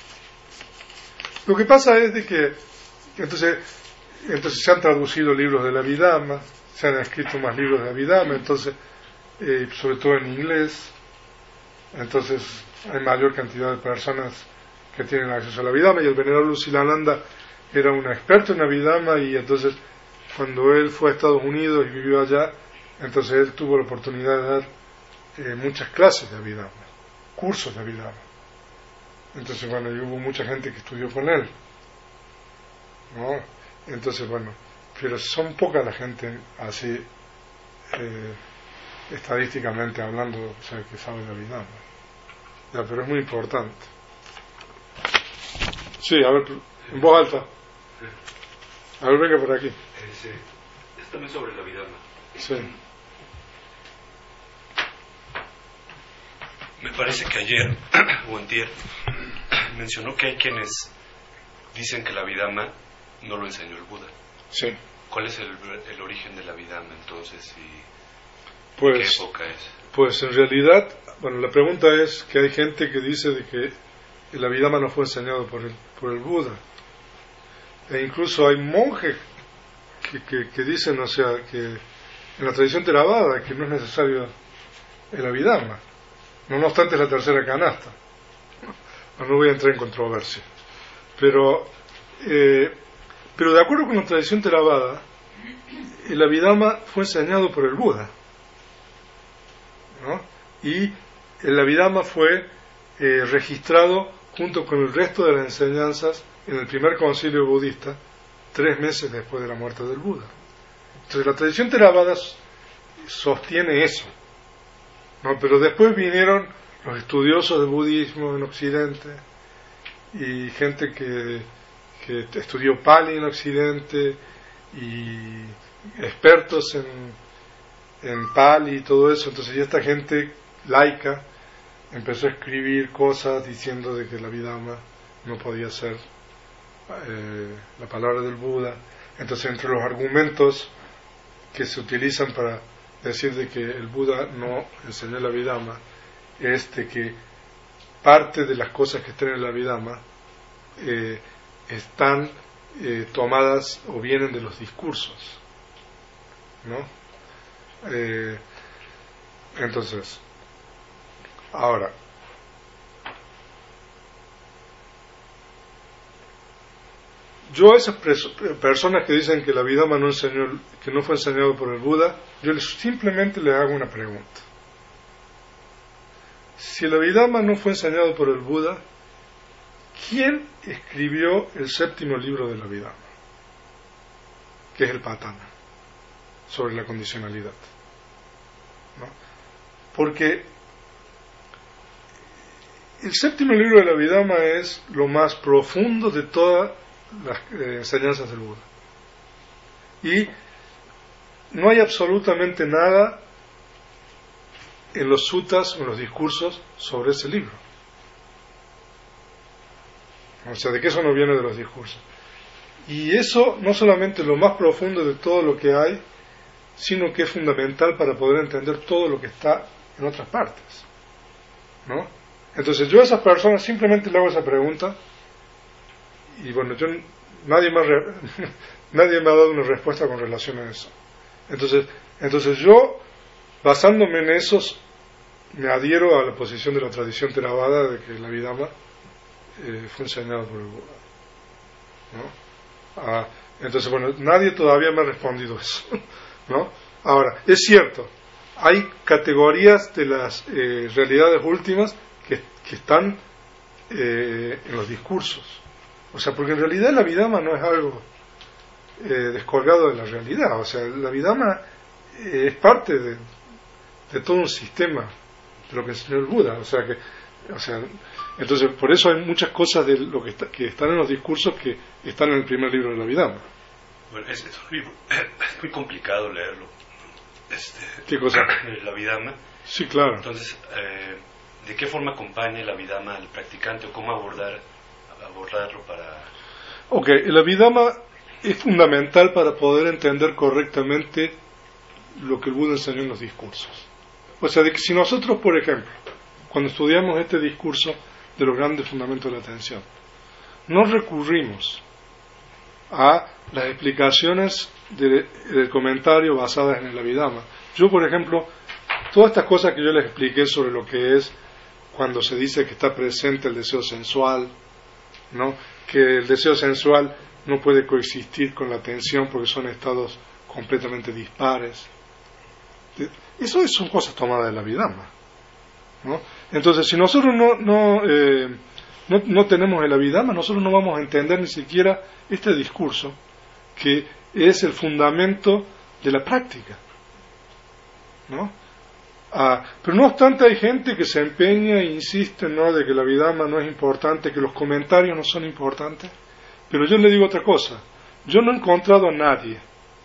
Lo que pasa es de que entonces se han traducido libros de la Abhidhamma, se han escrito más libros de la Abhidhamma, entonces sobre todo en inglés, entonces hay mayor cantidad de personas que tienen acceso a la Abhidhamma, y el venerable Silananda era un experto en Abhidhamma, y entonces cuando él fue a Estados Unidos y vivió allá, entonces él tuvo la oportunidad de dar muchas clases de Abhidhamma, cursos de Abhidhamma. Entonces, bueno, y hubo mucha gente que estudió con él, ¿no? Entonces, bueno, pero son poca la gente así, estadísticamente hablando, o sea, que sabe de Abhidhamma. Ya, pero es muy importante. Sí, a ver, en voz alta. A ver, venga por aquí. Sí. Es también sobre la Abhidhamma. Sí. Me parece que ayer o antier mencionó que hay quienes dicen que la Abhidhamma no lo enseñó el Buda. Sí. ¿Cuál es el origen de la Abhidhamma entonces y Pues, qué época es? Pues en realidad, bueno, la pregunta es que hay gente que dice de que el Abhidhamma no fue enseñado por el Buda. E incluso hay monjes que dicen, o sea, que en la tradición Theravada que no es necesario el Abhidhamma. No obstante, es la tercera canasta. No voy a entrar en controversia. Pero de acuerdo con la tradición Theravada, el Abhidhamma fue enseñado por el Buda, ¿no? Y el Abhidhamma fue registrado junto con el resto de las enseñanzas en el primer concilio budista 3 meses después de la muerte del Buda. Entonces la tradición Theravada sostiene eso, ¿no? Pero después vinieron los estudiosos del budismo en Occidente y gente que estudió Pali en Occidente y expertos en Pali y todo eso. Entonces ya esta gente laica empezó a escribir cosas diciendo de que la Abhidhamma no podía ser la palabra del Buda. Entonces, entre los argumentos que se utilizan para decir de que el Buda no enseñó la Abhidhamma es de que parte de las cosas que están en la Abhidhamma están tomadas o vienen de los discursos, ¿no? Entonces, ahora, yo a esas personas que dicen que la Abhidhamma que no fue enseñado por el Buda, yo simplemente les hago una pregunta. Si el Abhidhamma no fue enseñado por el Buda, ¿quién escribió el 7º libro de la Abhidhamma? Que es el Patana, sobre la condicionalidad, ¿no? Porque el 7º libro de la Abhidhamma es lo más profundo de todas las enseñanzas del Buda. Y no hay absolutamente nada en los suttas o en los discursos sobre ese libro. O sea, de que eso no viene de los discursos. Y eso no solamente es lo más profundo de todo lo que hay, sino que es fundamental para poder entender todo lo que está en otras partes, ¿no? Entonces yo a esas personas simplemente le hago esa pregunta y bueno, nadie me ha dado una respuesta con relación a eso. Entonces yo, basándome en esos, me adhiero a la posición de la tradición Theravada de que la Abhidhamma fue enseñada por el Buda, ¿no? Entonces, bueno, nadie todavía me ha respondido eso, ¿no? Ahora, es cierto, hay categorías de las realidades últimas que están en los discursos. O sea, porque en realidad la Abhidhamma no es algo descolgado de la realidad. O sea, la Abhidhamma es parte de todo un sistema de lo que enseñó el Buda. Entonces por eso hay muchas cosas de lo que están en los discursos que están en el primer libro de la Abhidhamma. Bueno, es un libro, es muy complicado leerlo. ¿Qué cosa? La Abhidhamma. Sí, claro. Entonces, ¿de qué forma acompaña el Abhidhamma al practicante o cómo abordarlo para...? Ok, el Abhidhamma es fundamental para poder entender correctamente lo que el Buda enseñó en los discursos. O sea, de que si nosotros, por ejemplo, cuando estudiamos este discurso de los grandes fundamentos de la atención, no recurrimos a las explicaciones del comentario basadas en el Abhidhamma. Yo, por ejemplo, todas estas cosas que yo les expliqué sobre lo que es cuando se dice que está presente el deseo sensual, ¿no? Que el deseo sensual no puede coexistir con la atención porque son estados completamente dispares. Eso son cosas tomadas del Abhidhamma, ¿no? Entonces, si nosotros no tenemos el Abhidhamma, nosotros no vamos a entender ni siquiera este discurso, que es el fundamento de la práctica, ¿no? Pero no obstante hay gente que se empeña e insiste, ¿no?, de que el Abhidhamma no es importante, que los comentarios no son importantes. Pero yo le digo otra cosa: yo no he encontrado a nadie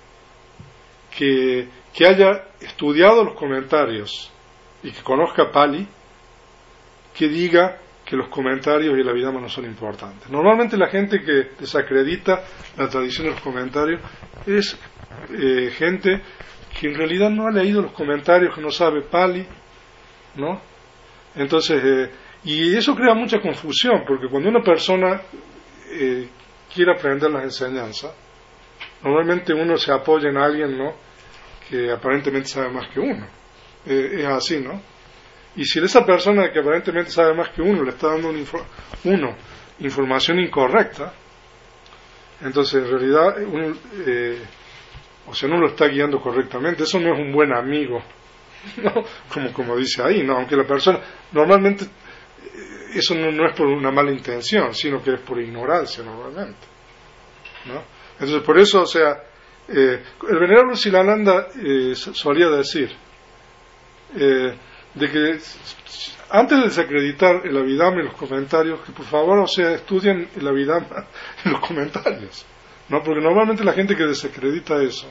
que haya estudiado los comentarios y que conozca Pali que diga que los comentarios y el Abhidhamma no son importantes. Normalmente la gente que desacredita la tradición de los comentarios es gente que en realidad no ha leído los comentarios, que no sabe Pali, ¿no? Entonces, y eso crea mucha confusión, porque cuando una persona quiere aprender las enseñanzas, normalmente uno se apoya en alguien, ¿no?, que aparentemente sabe más que uno. Es así, ¿no? Y si esa persona que aparentemente sabe más que uno le está dando información incorrecta, entonces en realidad uno, no lo está guiando correctamente. Eso no es un buen amigo, ¿no? Como dice ahí, ¿no? Aunque la persona, normalmente eso no es por una mala intención, sino que es por ignorancia normalmente, ¿no? Entonces por eso, el venerable Silananda solía decir de que antes de desacreditar el Abhidhamma y los comentarios, que por favor, estudien el Abhidhamma y los comentarios, ¿no? Porque normalmente la gente que desacredita eso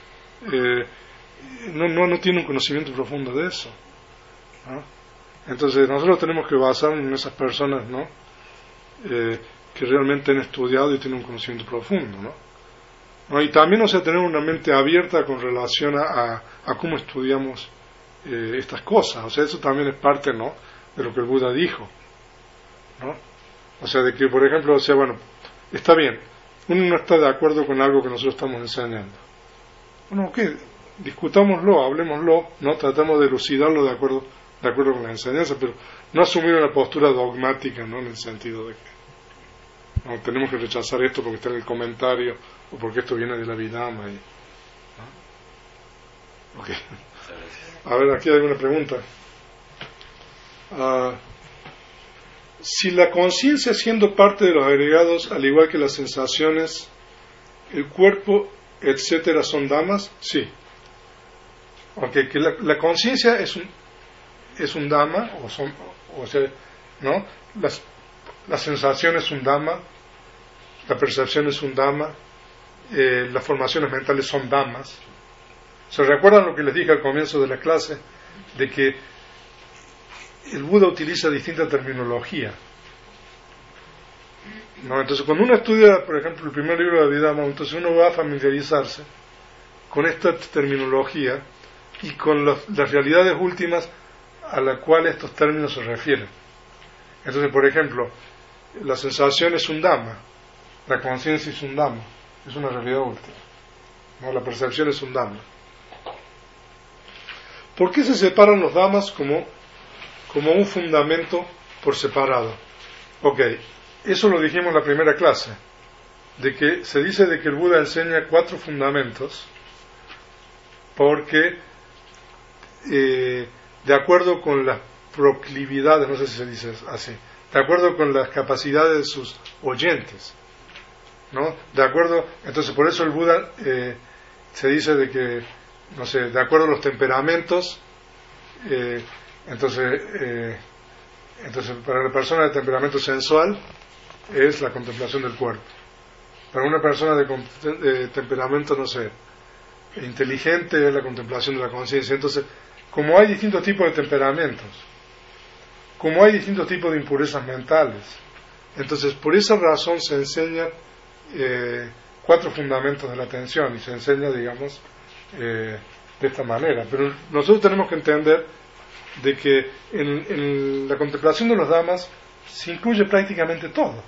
no tiene un conocimiento profundo de eso, ¿no? Entonces nosotros tenemos que basarnos en esas personas, ¿no?, que realmente han estudiado y tienen un conocimiento profundo, ¿no? Y también, tener una mente abierta con relación a cómo estudiamos estas cosas. Eso también es parte, ¿no?, de lo que el Buda dijo, ¿no? De que, por ejemplo, está bien, uno no está de acuerdo con algo que nosotros estamos enseñando. Bueno, ¿qué? Discutámoslo, hablemoslo, ¿no? Tratamos de elucidarlo de acuerdo con la enseñanza, pero no asumir una postura dogmática, ¿no?, en el sentido de que no tenemos que rechazar esto porque está en el comentario o porque esto viene de la Abhidhamma, ¿no? Okay. A ver, aquí hay una pregunta. Si la conciencia, siendo parte de los agregados, al igual que las sensaciones, el cuerpo, etcétera, son dhammas, sí. Okay, que la conciencia es un dhamma, ¿no? Las sensaciones es un dhamma, la percepción es un dhamma, las formaciones mentales son dhammas. ¿Se recuerdan lo que les dije al comienzo de la clase? De que el Buda utiliza distinta terminología, ¿no? Entonces cuando uno estudia, por ejemplo, el primer libro de Abhidhamma, entonces uno va a familiarizarse con esta terminología y con las realidades últimas a las cuales estos términos se refieren. Entonces, por ejemplo, la sensación es un dhamma, la conciencia es un dhamma, es una realidad última, ¿no? La percepción es un dhamma. ¿Por qué se separan los dhammas como un fundamento por separado? Ok, eso lo dijimos en la primera clase, de que se dice de que el Buda enseña 4 fundamentos porque de acuerdo con las proclividades, no sé si se dice así, de acuerdo con las capacidades de sus oyentes, ¿no? Entonces por eso el Buda se dice de que, de acuerdo a los temperamentos, entonces para la persona de temperamento sensual es la contemplación del cuerpo. Para una persona de temperamento, inteligente, es la contemplación de la conciencia. Entonces, como hay distintos tipos de temperamentos, como hay distintos tipos de impurezas mentales. Entonces, por esa razón se enseñan 4 fundamentos de la atención, y se enseña, digamos, de esta manera. Pero nosotros tenemos que entender de que en la contemplación de los Dhammas se incluye prácticamente todo,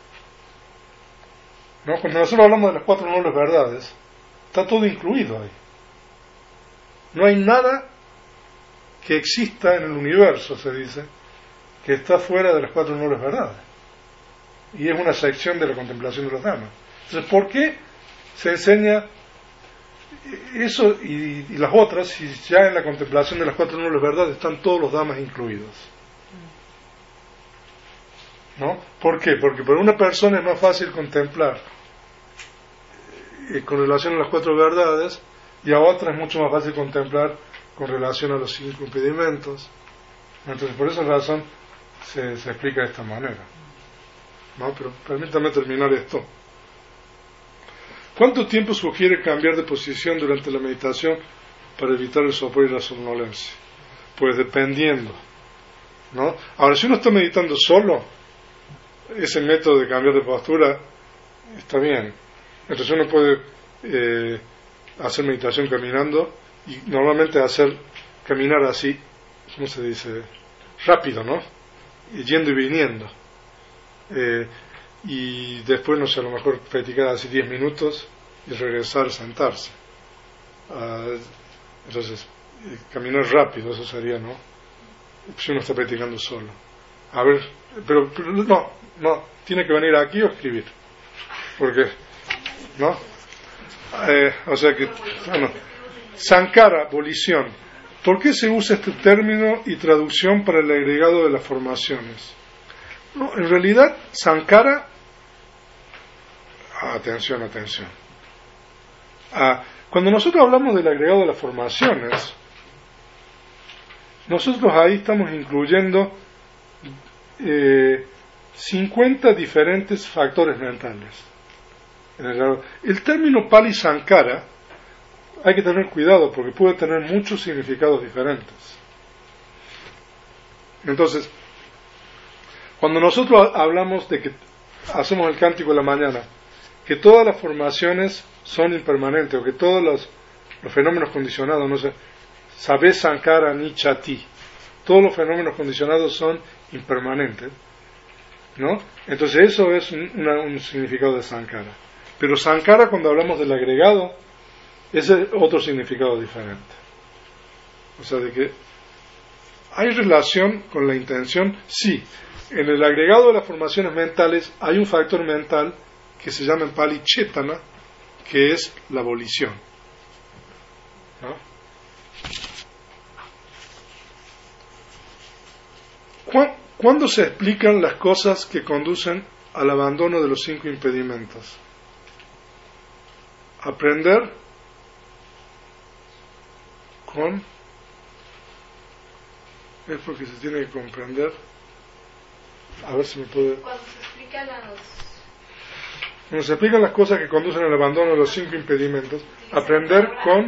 ¿no? Cuando nosotros hablamos de las 4 nobles verdades, está todo incluido ahí. No hay nada que exista en el universo, se dice, que está fuera de las 4 nobles verdades. Y es una sección de la contemplación de los Dhammas. Entonces, ¿por qué se enseña eso y las otras si ya en la contemplación de las 4 nobles verdades están todos los Dhammas incluidos? ¿No? ¿Por qué? Porque para una persona es más fácil contemplar con relación a las 4 verdades, y a otra es mucho más fácil contemplar con relación a los 5 impedimentos. Entonces, por esa razón se explica de esta manera, ¿no? Pero permítame terminar esto. ¿Cuánto tiempo sugiere cambiar de posición durante la meditación para evitar el sopor y la somnolencia? Pues dependiendo, ¿no? Ahora, si uno está meditando solo, ese método de cambiar de postura está bien. Entonces uno puede hacer meditación caminando, y normalmente hacer caminar así, ¿cómo se dice? Rápido, ¿no? Yendo y viniendo. Y después, no sé, a lo mejor practicar así 10 minutos y regresar, sentarse. Entonces, caminar rápido, eso sería, ¿no? Si uno está practicando solo. A ver, pero no, tiene que venir aquí o escribir. Porque, ¿no? O sea que, bueno, Sankara, volición. ¿Por qué se usa este término y traducción para el agregado de las formaciones? No, en realidad, Sankara, atención. Cuando nosotros hablamos del agregado de las formaciones, nosotros ahí estamos incluyendo 50 diferentes factores mentales. El término Pali Sankara hay que tener cuidado porque puede tener muchos significados diferentes. Entonces, cuando nosotros hablamos de que hacemos el cántico de la mañana, que todas las formaciones son impermanentes, o que todos los fenómenos condicionados, no sé, Sabe Sankara ni Chati, todos los fenómenos condicionados son impermanentes, ¿no? Entonces eso es un significado de Sankara. Pero Sankara, cuando hablamos del agregado, ese es otro significado diferente. O sea, de que hay relación con la intención, sí. En el agregado de las formaciones mentales hay un factor mental que se llama en Pali Chetana, que es la volición, ¿no? ¿Cuándo se explican las cosas que conducen al abandono de los 5 impedimentos? Aprender es porque se tiene que comprender. A ver si me puede. Cuando se explican las cosas que conducen al abandono de los 5 impedimentos, aprender,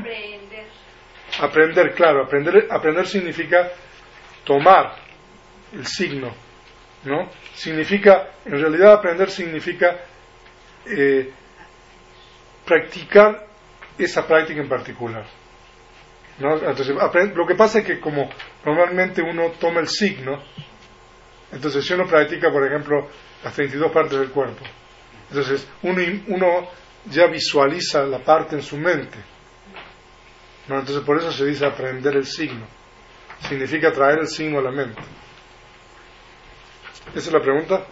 claro, aprender significa tomar el signo, ¿no? Significa, en realidad aprender significa practicar esa práctica en particular, ¿no? Entonces, lo que pasa es que como normalmente uno toma el signo, entonces si uno practica, por ejemplo, las 32 partes del cuerpo, entonces uno ya visualiza la parte en su mente, ¿no? Entonces por eso se dice aprender el signo, significa traer el signo a la mente. ¿Esa es la pregunta?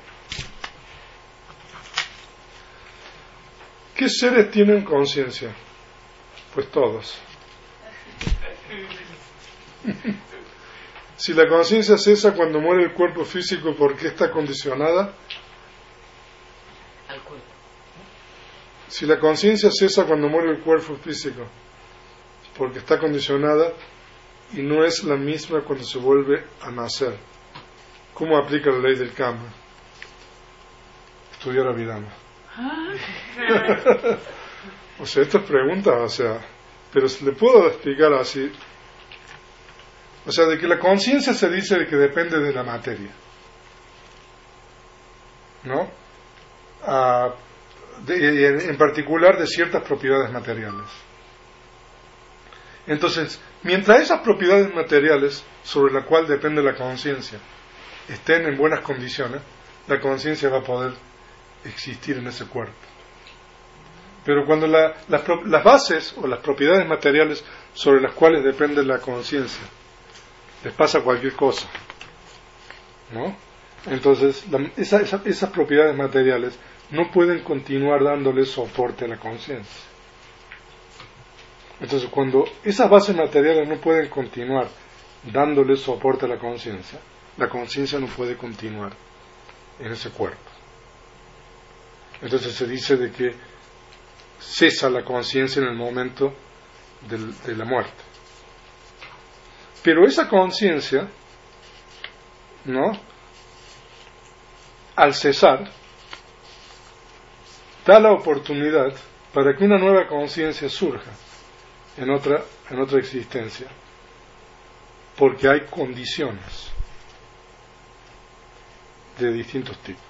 ¿Qué seres tienen conciencia? Pues todos. Si la conciencia cesa cuando muere el cuerpo físico, ¿por qué está condicionada? Al cuerpo. Si la conciencia cesa cuando muere el cuerpo físico, porque está condicionada y no es la misma cuando se vuelve a nacer. ¿Cómo aplica la ley del karma? Estudiar Abhidhamma. O sea, estas preguntas, o sea, pero le puedo explicar así. O sea, de que la conciencia se dice de que depende de la materia, ¿no? En particular de ciertas propiedades materiales. Entonces, mientras esas propiedades materiales sobre las cuales depende la conciencia estén en buenas condiciones, la conciencia va a poder existir en ese cuerpo. Pero cuando las bases o las propiedades materiales sobre las cuales depende la conciencia les pasa cualquier cosa, ¿no? Entonces esas propiedades materiales no pueden continuar dándole soporte a la conciencia. Entonces cuando esas bases materiales no pueden continuar dándole soporte a la conciencia no puede continuar en ese cuerpo. Entonces se dice de que cesa la conciencia en el momento de la muerte. Pero esa conciencia, ¿no?, al cesar, da la oportunidad para que una nueva conciencia surja en otra existencia, porque hay condiciones de distintos tipos.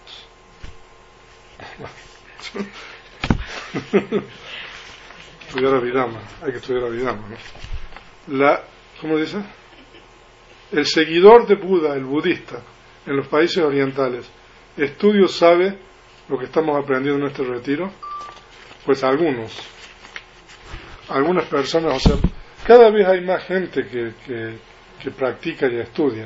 Estudiar Abhidhamma, hay que estudiar Abhidhamma, ¿no? ¿Cómo dice? El seguidor de Buda, el budista, en los países orientales, ¿estudio sabe lo que estamos aprendiendo en este retiro? Pues algunas personas, o sea, cada vez hay más gente que practica y estudia.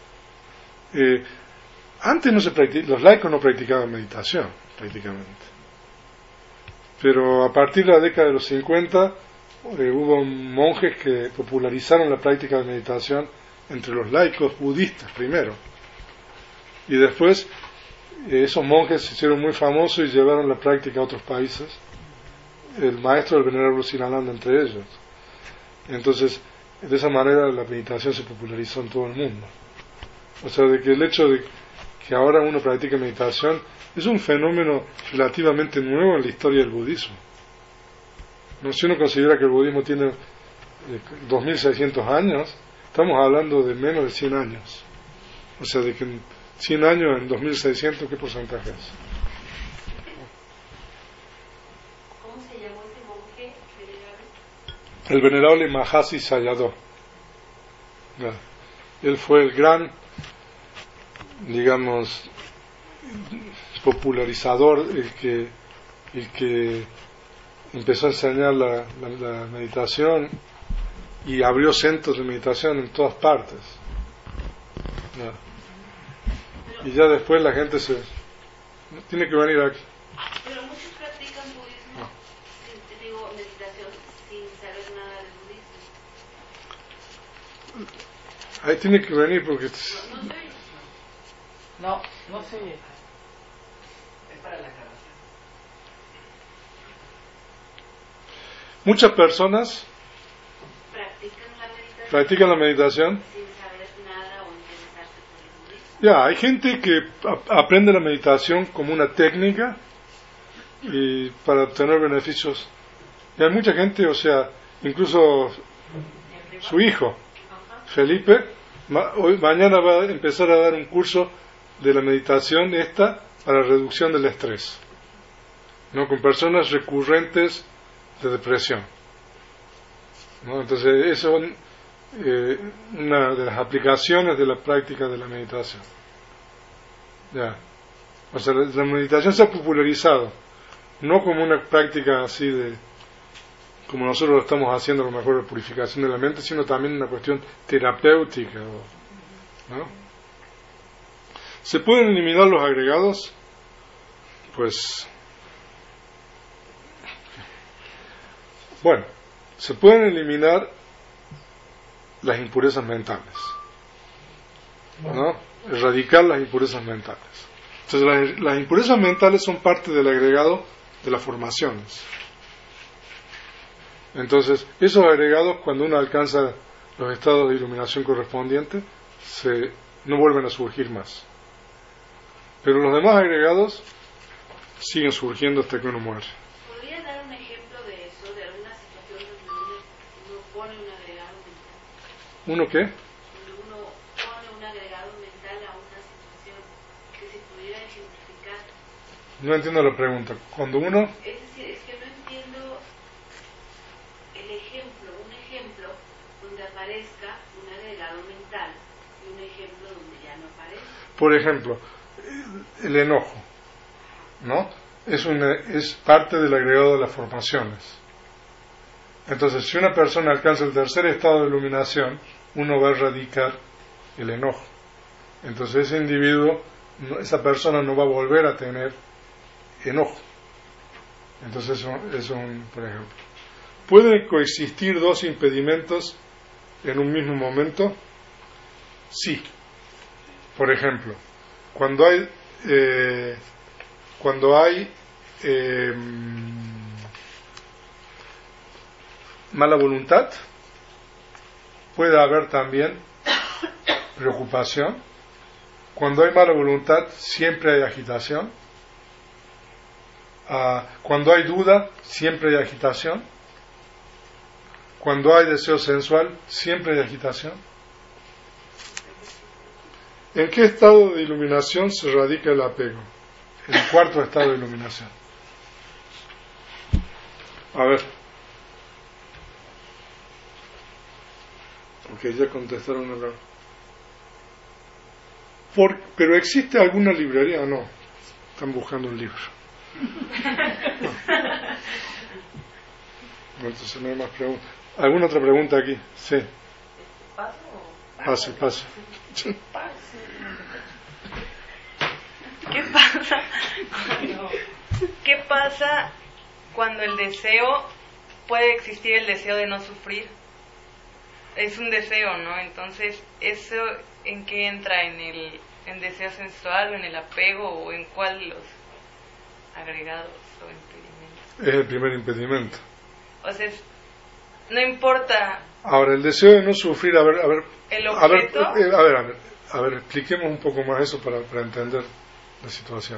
Antes no se practicaba, los laicos no practicaban meditación, prácticamente. Pero a partir de la década de los 50 hubo monjes que popularizaron la práctica de meditación entre los laicos budistas primero. Y después esos monjes se hicieron muy famosos y llevaron la práctica a otros países. El maestro del Venerable Sinalanda entre ellos. Entonces, de esa manera la meditación se popularizó en todo el mundo. O sea, de que el hecho de que ahora uno practique meditación es un fenómeno relativamente nuevo en la historia del budismo. No, si uno considera que el budismo tiene 2600 años, estamos hablando de menos de 100 años. O sea, de que en 100 años, en 2600, ¿qué porcentaje es? ¿Cómo se llamó ese monje venerable? El venerable Mahasi Sayadaw. Él fue el gran, digamos, popularizador, el que empezó a enseñar la meditación y abrió centros de meditación en todas partes. Y ya después la gente tiene que venir aquí. Pero muchos practican budismo, meditación, sin saber nada del budismo. Ahí tiene que venir porque... No sé. Es para la grabación. Muchas personas practican la meditación sin saber nada o interesarse por el budismo. Ya, hay gente que aprende la meditación como una técnica y para obtener beneficios. Y hay mucha gente, o sea, incluso su hijo, Felipe, mañana va a empezar a dar un curso de la meditación para reducción del estrés, ¿no?, con personas recurrentes de depresión, ¿no? Entonces eso es una de las aplicaciones de la práctica de la meditación. Ya, o sea, la meditación se ha popularizado no como una práctica así de como nosotros lo estamos haciendo, a lo mejor de purificación de la mente, sino también una cuestión terapéutica, ¿no? ¿Se pueden eliminar los agregados? Pues, bueno, se pueden eliminar las impurezas mentales, ¿no? Erradicar las impurezas mentales. Entonces, las impurezas mentales son parte del agregado de las formaciones. Entonces, esos agregados, cuando uno alcanza los estados de iluminación correspondientes, no vuelven a surgir más. Pero los demás agregados siguen surgiendo hasta que uno muere. ¿Podría dar un ejemplo de eso, de alguna situación donde uno pone un agregado mental? ¿Uno qué? Un No entiendo la pregunta. Cuando uno... Es decir, es que no entiendo el ejemplo, un ejemplo donde aparezca un agregado mental y un ejemplo donde ya no aparece. Por ejemplo, el enojo, ¿no? Es parte del agregado de las formaciones. Entonces, si una persona alcanza el tercer estado de iluminación, uno va a erradicar el enojo. Entonces, ese individuo, esa persona no va a volver a tener enojo. Entonces, eso es por ejemplo. ¿Pueden coexistir dos impedimentos en un mismo momento? Sí. Por ejemplo, cuando hay mala voluntad, puede haber también preocupación. Cuando hay mala voluntad, siempre hay agitación. Cuando hay duda, siempre hay agitación. Cuando hay deseo sensual, siempre hay agitación. ¿En qué estado de iluminación se radica el apego? En el cuarto estado de iluminación. A ver. Ok, ya contestaron una pregunta. ¿Pero existe alguna librería o no? Están buscando un libro. No, entonces no hay más preguntas. ¿Alguna otra pregunta aquí? Sí. Pase. ¿Qué pasa cuando el deseo, puede existir el deseo de no sufrir? Es un deseo, ¿no? Entonces, ¿eso en qué entra? ¿En deseo sensual o en el apego o en cuál de los agregados o impedimentos? Es el primer impedimento. O sea, no importa. Ahora, el deseo de no sufrir, el objeto. A ver, expliquemos un poco más eso para entender la situación.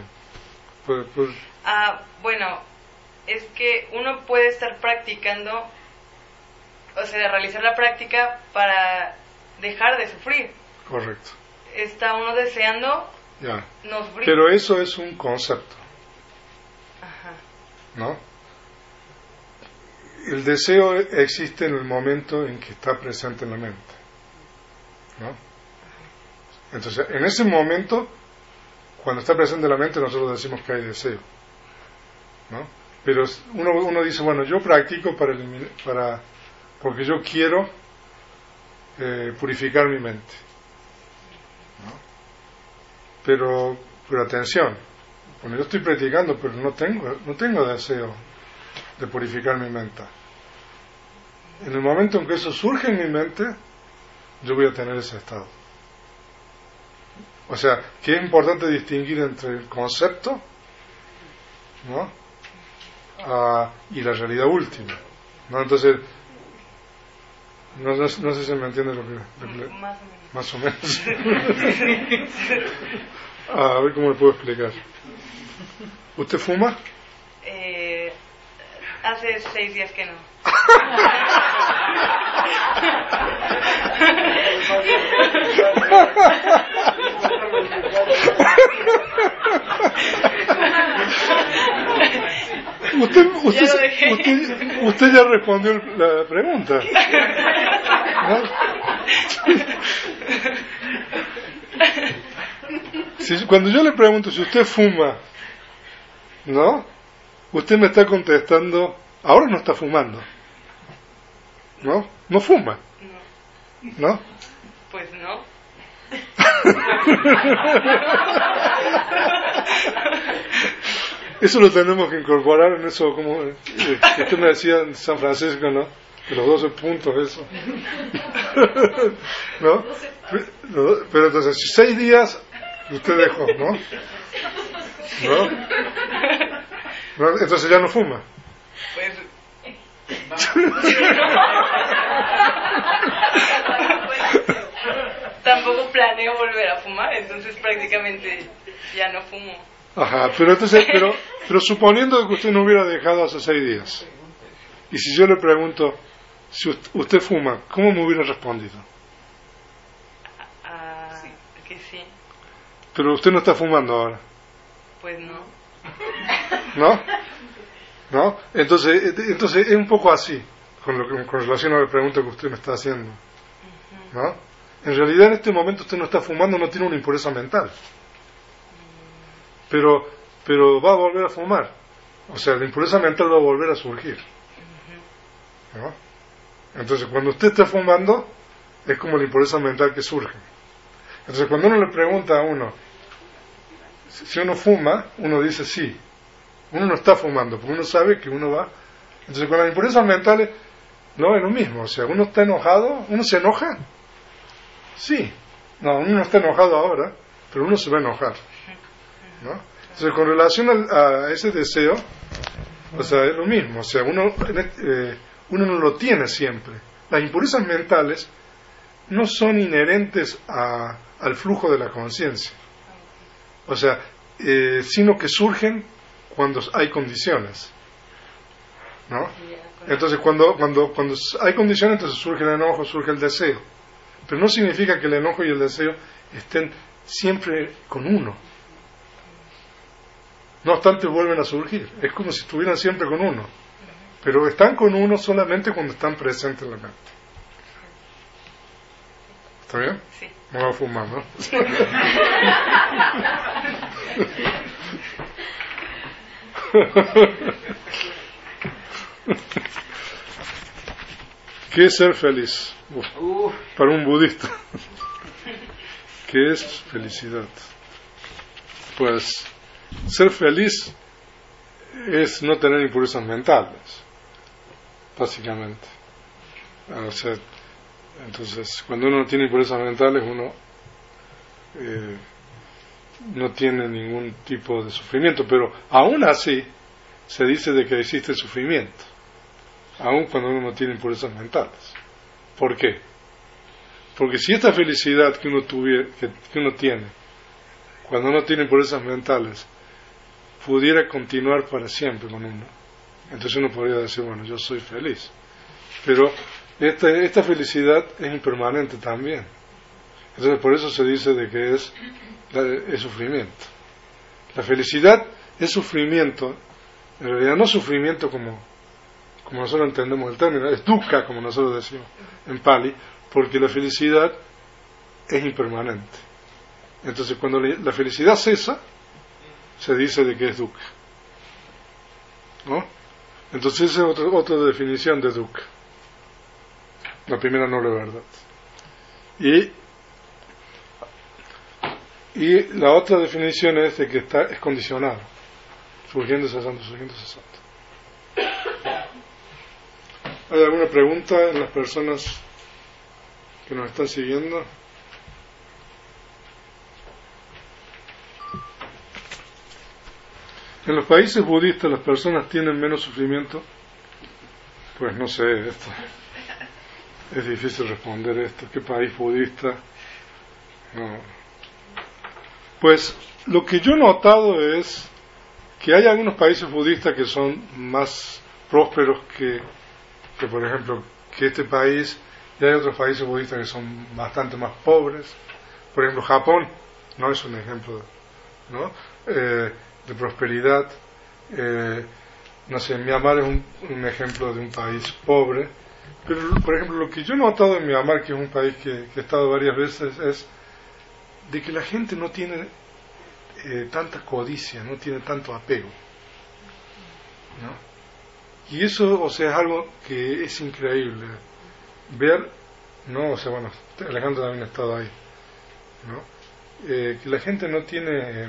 Bueno, es que uno puede estar practicando, o sea, realizar la práctica para dejar de sufrir. Correcto. Está uno deseando ya. No sufrir. Pero eso es un concepto. Ajá. ¿No? El deseo existe en el momento en que está presente en la mente, ¿no? Entonces, en ese momento, cuando está presente en la mente, nosotros decimos que hay deseo, ¿no? Pero uno dice, bueno, yo practico porque yo quiero purificar mi mente, ¿no? Pero atención, bueno, yo estoy practicando, pero no tengo deseo de purificar mi mente. En el momento en que eso surge en mi mente, yo voy a tener ese estado. O sea, que es importante distinguir entre el concepto, ¿no? Y la realidad última, ¿no? Entonces, no sé si me entiende lo que más o menos. A ver cómo le puedo explicar. ¿Usted fuma? Hace 6 días que no. Usted ya respondió la pregunta, ¿no? Cuando yo le pregunto si usted fuma, ¿no? Usted me está contestando, ahora no está fumando, ¿no? No fuma, ¿no? Pues no. Eso lo tenemos que incorporar en eso, como usted me decía en San Francisco, ¿no? De los 12 puntos, eso. ¿No? Pero entonces, 6 días usted dejó, ¿no? Entonces ya no fuma. Pues tampoco planeo volver a fumar, entonces prácticamente ya no fumo. Ajá, pero suponiendo que usted no hubiera dejado hace 6 días, y si yo le pregunto si usted fuma, ¿cómo me hubiera respondido? Que sí. Pero usted no está fumando ahora. Pues no. ¿No? Entonces es un poco así, con relación a la pregunta que usted me está haciendo, ¿no? En realidad en este momento usted no está fumando, no tiene una impureza mental, pero va a volver a fumar, o sea, la impureza mental va a volver a surgir, ¿no? Entonces cuando usted está fumando es como la impureza mental que surge. Entonces cuando uno le pregunta a uno si uno fuma, uno dice sí. Uno no está fumando, porque uno sabe que uno va. Entonces con las impurezas mentales no es lo mismo. O sea, uno está enojado, uno se enoja. Sí. No, uno no está enojado ahora, pero uno se va a enojar, ¿no? Entonces con relación a ese deseo, o sea, es lo mismo. O sea, uno no lo tiene siempre. Las impurezas mentales no son inherentes al flujo de la conciencia. O sea, sino que surgen cuando hay condiciones, ¿no? Entonces cuando hay condiciones, entonces surge el enojo, surge el deseo, pero no significa que el enojo y el deseo estén siempre con uno. No obstante, vuelven a surgir, es como si estuvieran siempre con uno, pero están con uno solamente cuando están presentes en la mente. ¿Está bien? Sí. Me voy a fumar, ¿no? ¿Qué es ser feliz? Para un budista. ¿Qué es felicidad? Pues ser feliz es no tener impurezas mentales, básicamente. O sea, entonces cuando uno no tiene impurezas mentales, uno no tiene ningún tipo de sufrimiento, pero aún así se dice de que existe sufrimiento, aún cuando uno no tiene impurezas mentales. ¿Por qué? Porque si esta felicidad que uno tiene cuando uno tiene impurezas mentales pudiera continuar para siempre con uno, entonces uno podría decir, bueno, yo soy feliz, pero esta felicidad es impermanente también. Entonces por eso se dice de que es sufrimiento. La felicidad es sufrimiento, en realidad no sufrimiento como nosotros entendemos el término, es dukkha como nosotros decimos en Pali, porque la felicidad es impermanente. Entonces cuando la felicidad cesa, se dice de que es dukkha, ¿no? Entonces esa es otra definición de dukkha. La primera no es la verdad. Y la otra definición es de que es condicionado, surgiendo, cesando, surgiendo, cesando. ¿Hay alguna pregunta en las personas que nos están siguiendo? En los países budistas las personas tienen menos sufrimiento. Pues no sé, esto es difícil responder esto. ¿Qué país budista? No. Pues lo que yo he notado es que hay algunos países budistas que son más prósperos que por ejemplo, que este país, y hay otros países budistas que son bastante más pobres. Por ejemplo, Japón no es un ejemplo, ¿no? De prosperidad. No sé, Myanmar es un ejemplo de un país pobre. Pero, por ejemplo, lo que yo he notado en Myanmar, que es un país que he estado varias veces, es de que la gente no tiene tanta codicia, no tiene tanto apego, ¿no? Y eso, o sea, es algo que es increíble ver, ¿no? O sea, bueno, Alejandro también ha estado ahí, ¿no? Que la gente no tiene,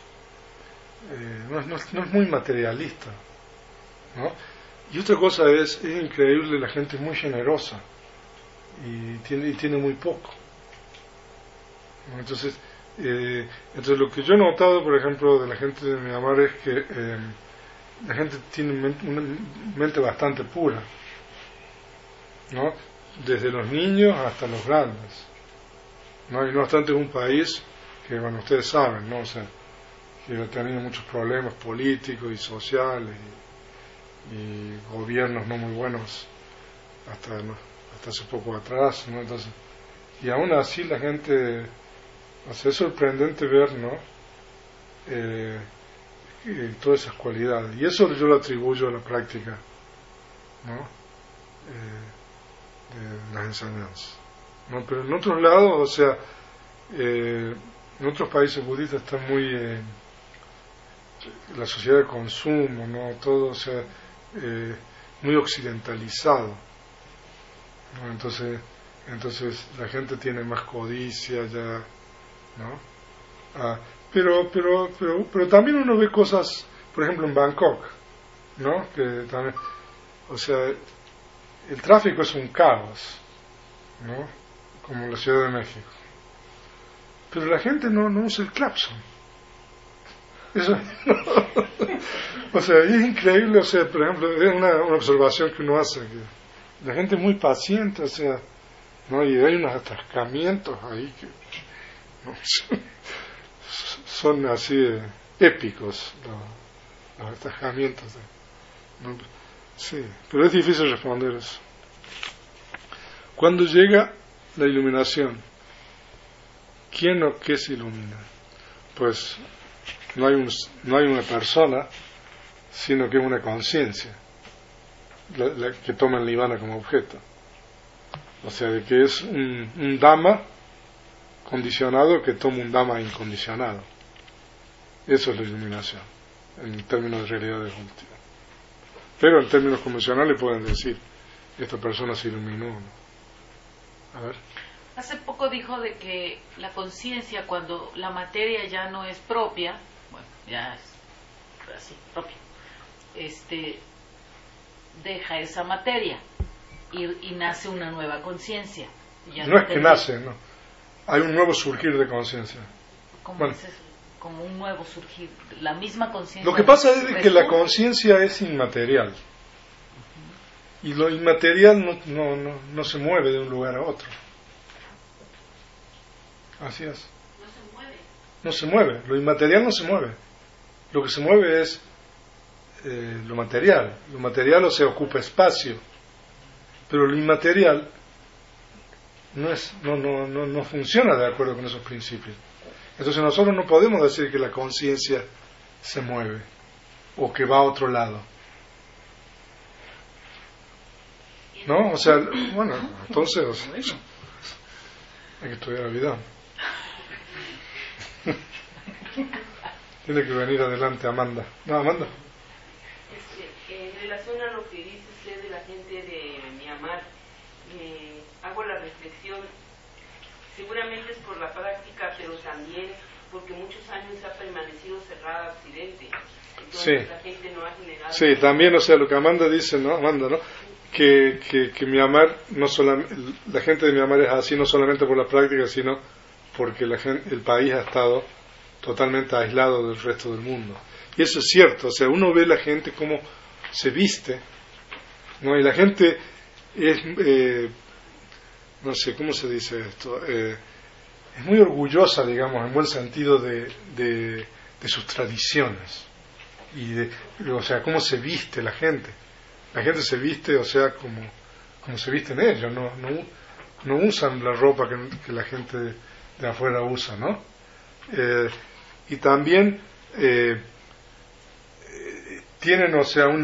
no es muy materialista, ¿no? Y otra cosa es increíble, la gente es muy generosa y tiene muy poco, ¿no? Entonces lo que yo he notado, por ejemplo, de la gente de Myanmar es que la gente tiene una mente bastante pura, ¿no? Desde los niños hasta los grandes, ¿no? Y no obstante es un país que, bueno, ustedes saben, ¿no? O sea, que ha tenido muchos problemas políticos y sociales y gobiernos no muy buenos hasta hace poco atrás, ¿no? Entonces, y aún así la gente, o sea, es sorprendente ver, ¿no? todas esas cualidades. Y eso yo lo atribuyo a la práctica, ¿no? De las enseñanzas, ¿no? Pero en otros lados, o sea, en otros países budistas está muy la sociedad de consumo, ¿no? Todo, o sea, muy occidentalizado, ¿no? Entonces la gente tiene más codicia ya, ¿no? Pero también uno ve cosas, por ejemplo en Bangkok, ¿no? Que también, o sea, el tráfico es un caos, ¿no? Como la Ciudad de México, pero la gente no usa el claxon. Eso, o sea, es increíble, o sea, por ejemplo, es una observación que uno hace, que la gente es muy paciente, o sea, ¿no? Y hay unos atascamientos ahí que, ¿no? Son así épicos los atascamientos, ¿no? Sí, pero es difícil responder eso. Cuando llega la iluminación, ¿quién o qué se ilumina? Pues no hay una persona, sino que es una conciencia la que toma el nirvana como objeto. O sea, de que es un Dhamma condicionado que toma un Dhamma incondicionado. Eso es la iluminación, en términos de realidades últimas. Pero en términos convencionales pueden decir, esta persona se iluminó, ¿no? A ver. Hace poco dijo de que la conciencia, cuando la materia ya no es propia, bueno, ya es así, propia, deja esa materia y nace una nueva conciencia. No es que nace, no. Hay un nuevo surgir de conciencia. ¿Cómo es eso? Como un nuevo surgir, la misma conciencia. Lo que pasa es que la conciencia es inmaterial. Y lo inmaterial no se mueve de un lugar a otro. Así es. No se mueve. No se mueve. Lo inmaterial no se mueve. Lo que se mueve es lo material. Lo material, o sea, ocupa espacio. Pero lo inmaterial no funciona de acuerdo con esos principios. Entonces nosotros no podemos decir que la conciencia se mueve o que va a otro lado. ¿No? O sea, bueno, entonces, o sea, hay que estudiar la vida. Tiene que venir adelante Amanda. No, Amanda. En relación a lo que dice usted de la gente de Myanmar, hago la reflexión, seguramente es por la práctica, pero también porque muchos años ha permanecido cerrada a Occidente. Entonces la gente no ha generado... Sí, también, o sea, lo que Amanda dice, ¿no? Amanda, ¿no? Que Myanmar, no solamente, la gente de Myanmar es así no solamente por la práctica, sino porque el país ha estado totalmente aislado del resto del mundo. Y eso es cierto, o sea, uno ve la gente cómo se viste, ¿no? Y la gente es, no sé, ¿cómo se dice esto? Es muy orgullosa, digamos, en buen sentido de sus tradiciones. O sea, cómo se viste la gente. La gente se viste, o sea, como se visten ellos, no usan la ropa que la gente de afuera usa, ¿no? Y también tienen, o sea,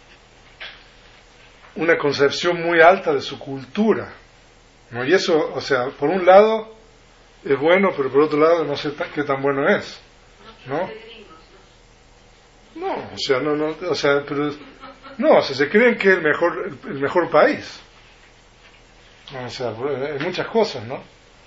una concepción muy alta de su cultura, ¿no? Y eso, o sea, por un lado es bueno, pero por otro lado no sé qué tan bueno es, ¿no? No, o sea, o sea, pero no, o sea, se creen que es el mejor país. O sea, hay muchas cosas, ¿no?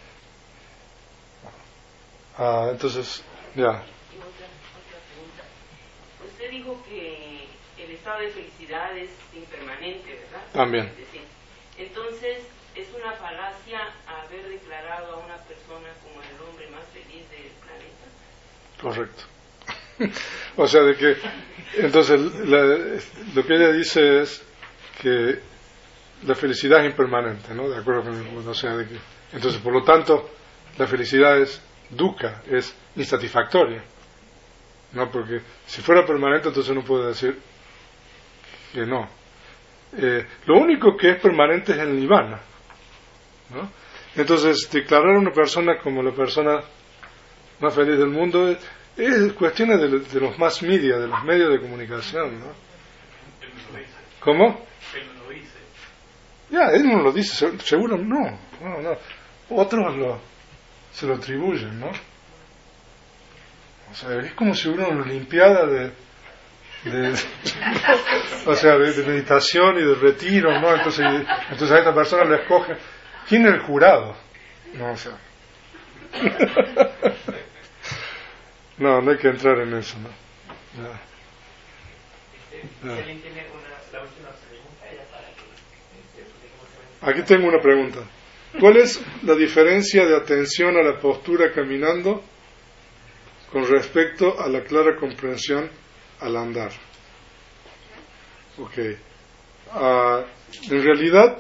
Entonces, ya. Y otra pregunta. Usted dijo que el estado de felicidad es impermanente, ¿verdad? También. Entonces, ¿es una falacia haber declarado a una persona como el hombre más feliz del planeta? Correcto. O sea, de que entonces lo que ella dice es que la felicidad es impermanente, ¿no? De acuerdo con el, o sea, de que entonces, por lo tanto, la felicidad es dukkha, es insatisfactoria, ¿no? Porque si fuera permanente, entonces uno puede decir que no. Lo único que es permanente es el nirvana, ¿no? Entonces, declarar a una persona como la persona más feliz del mundo Es cuestiones de los mass media, de los medios de comunicación, ¿no? Él no lo dice. ¿Cómo? Él no lo dice. Ya, él no lo dice, seguro no. Otros se lo atribuyen, ¿no? O sea, es como si hubiera una olimpiada o sea, de meditación y de retiro, ¿no? Entonces a esta persona le escogen. ¿Quién es el jurado? No, o sea. No hay que entrar en eso, ¿no? Si alguien tiene la última pregunta, ya para que... Aquí tengo una pregunta. ¿Cuál es la diferencia de atención a la postura caminando con respecto a la clara comprensión al andar? Ok. En realidad,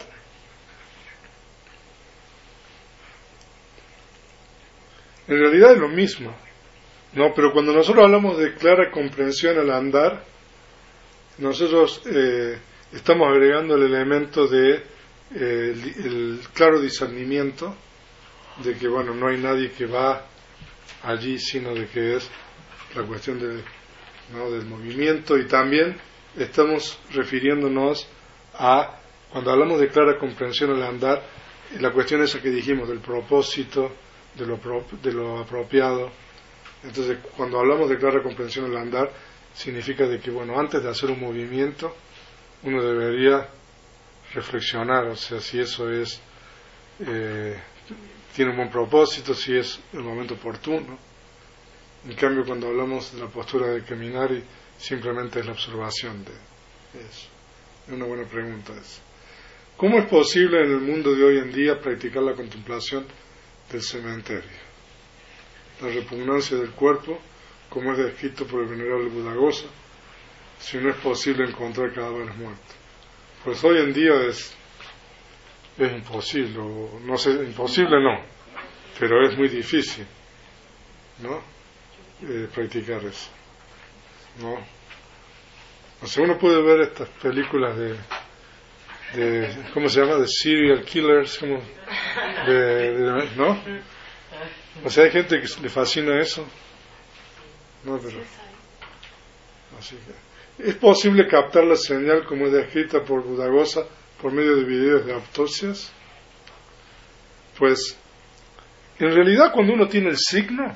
es lo mismo, ¿no? Pero cuando nosotros hablamos de clara comprensión al andar, nosotros estamos agregando el elemento de el claro discernimiento de que, bueno, no hay nadie que va allí, sino de que es la cuestión del movimiento, y también estamos refiriéndonos a, cuando hablamos de clara comprensión al andar, la cuestión esa que dijimos del propósito, de lo apropiado. Entonces, cuando hablamos de clara comprensión al andar, significa de que, bueno, antes de hacer un movimiento, uno debería reflexionar, o sea, si eso es tiene un buen propósito, si es el momento oportuno. En cambio, cuando hablamos de la postura de caminar, y simplemente es la observación de eso. Es una buena pregunta esa. ¿Cómo es posible en el mundo de hoy en día practicar la contemplación del cementerio? La repugnancia del cuerpo, como es descrito por el venerable Buddhaghosa, si no es posible encontrar cadáveres muertos. Pues hoy en día es imposible, no sé, imposible no, pero es muy difícil, ¿no? Practicar eso, ¿no? O sea, uno puede ver estas películas de ¿cómo se llama? De serial killers, como ¿no? O sea, hay gente que le fascina eso, ¿no? Pero así que ¿es posible captar la señal como es descrita por Buddhaghosa por medio de videos de autopsias? Pues, en realidad, cuando uno tiene el signo,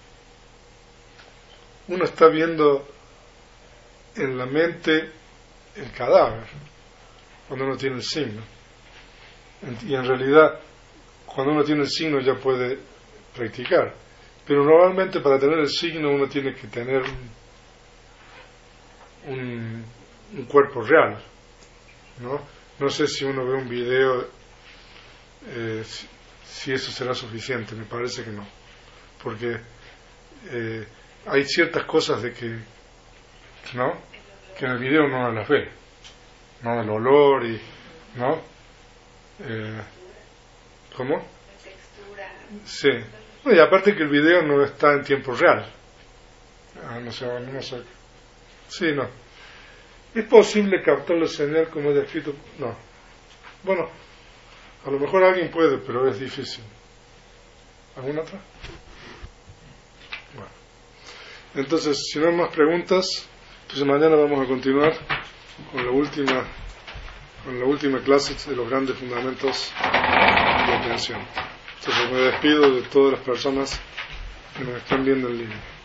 uno está viendo en la mente el cadáver, cuando uno tiene el signo. Y en realidad, cuando uno tiene el signo ya puede practicar. Pero normalmente para tener el signo uno tiene que tener un cuerpo real, ¿no? No sé si uno ve un video, si eso será suficiente. Me parece que no, porque hay ciertas cosas de que, ¿no?, que en el video uno no las ve, ¿no? El olor y, ¿no? ¿Cómo? La textura. Sí. No, y aparte que el video no está en tiempo real. No sé. Sí, no. ¿Es posible captar la señal como es descrito? No. Bueno, a lo mejor alguien puede, pero es difícil. ¿Alguna otra? Bueno. Entonces, si no hay más preguntas, entonces mañana vamos a continuar con la última clase de los grandes fundamentos de atención. Entonces me despido de todas las personas que nos están viendo en línea.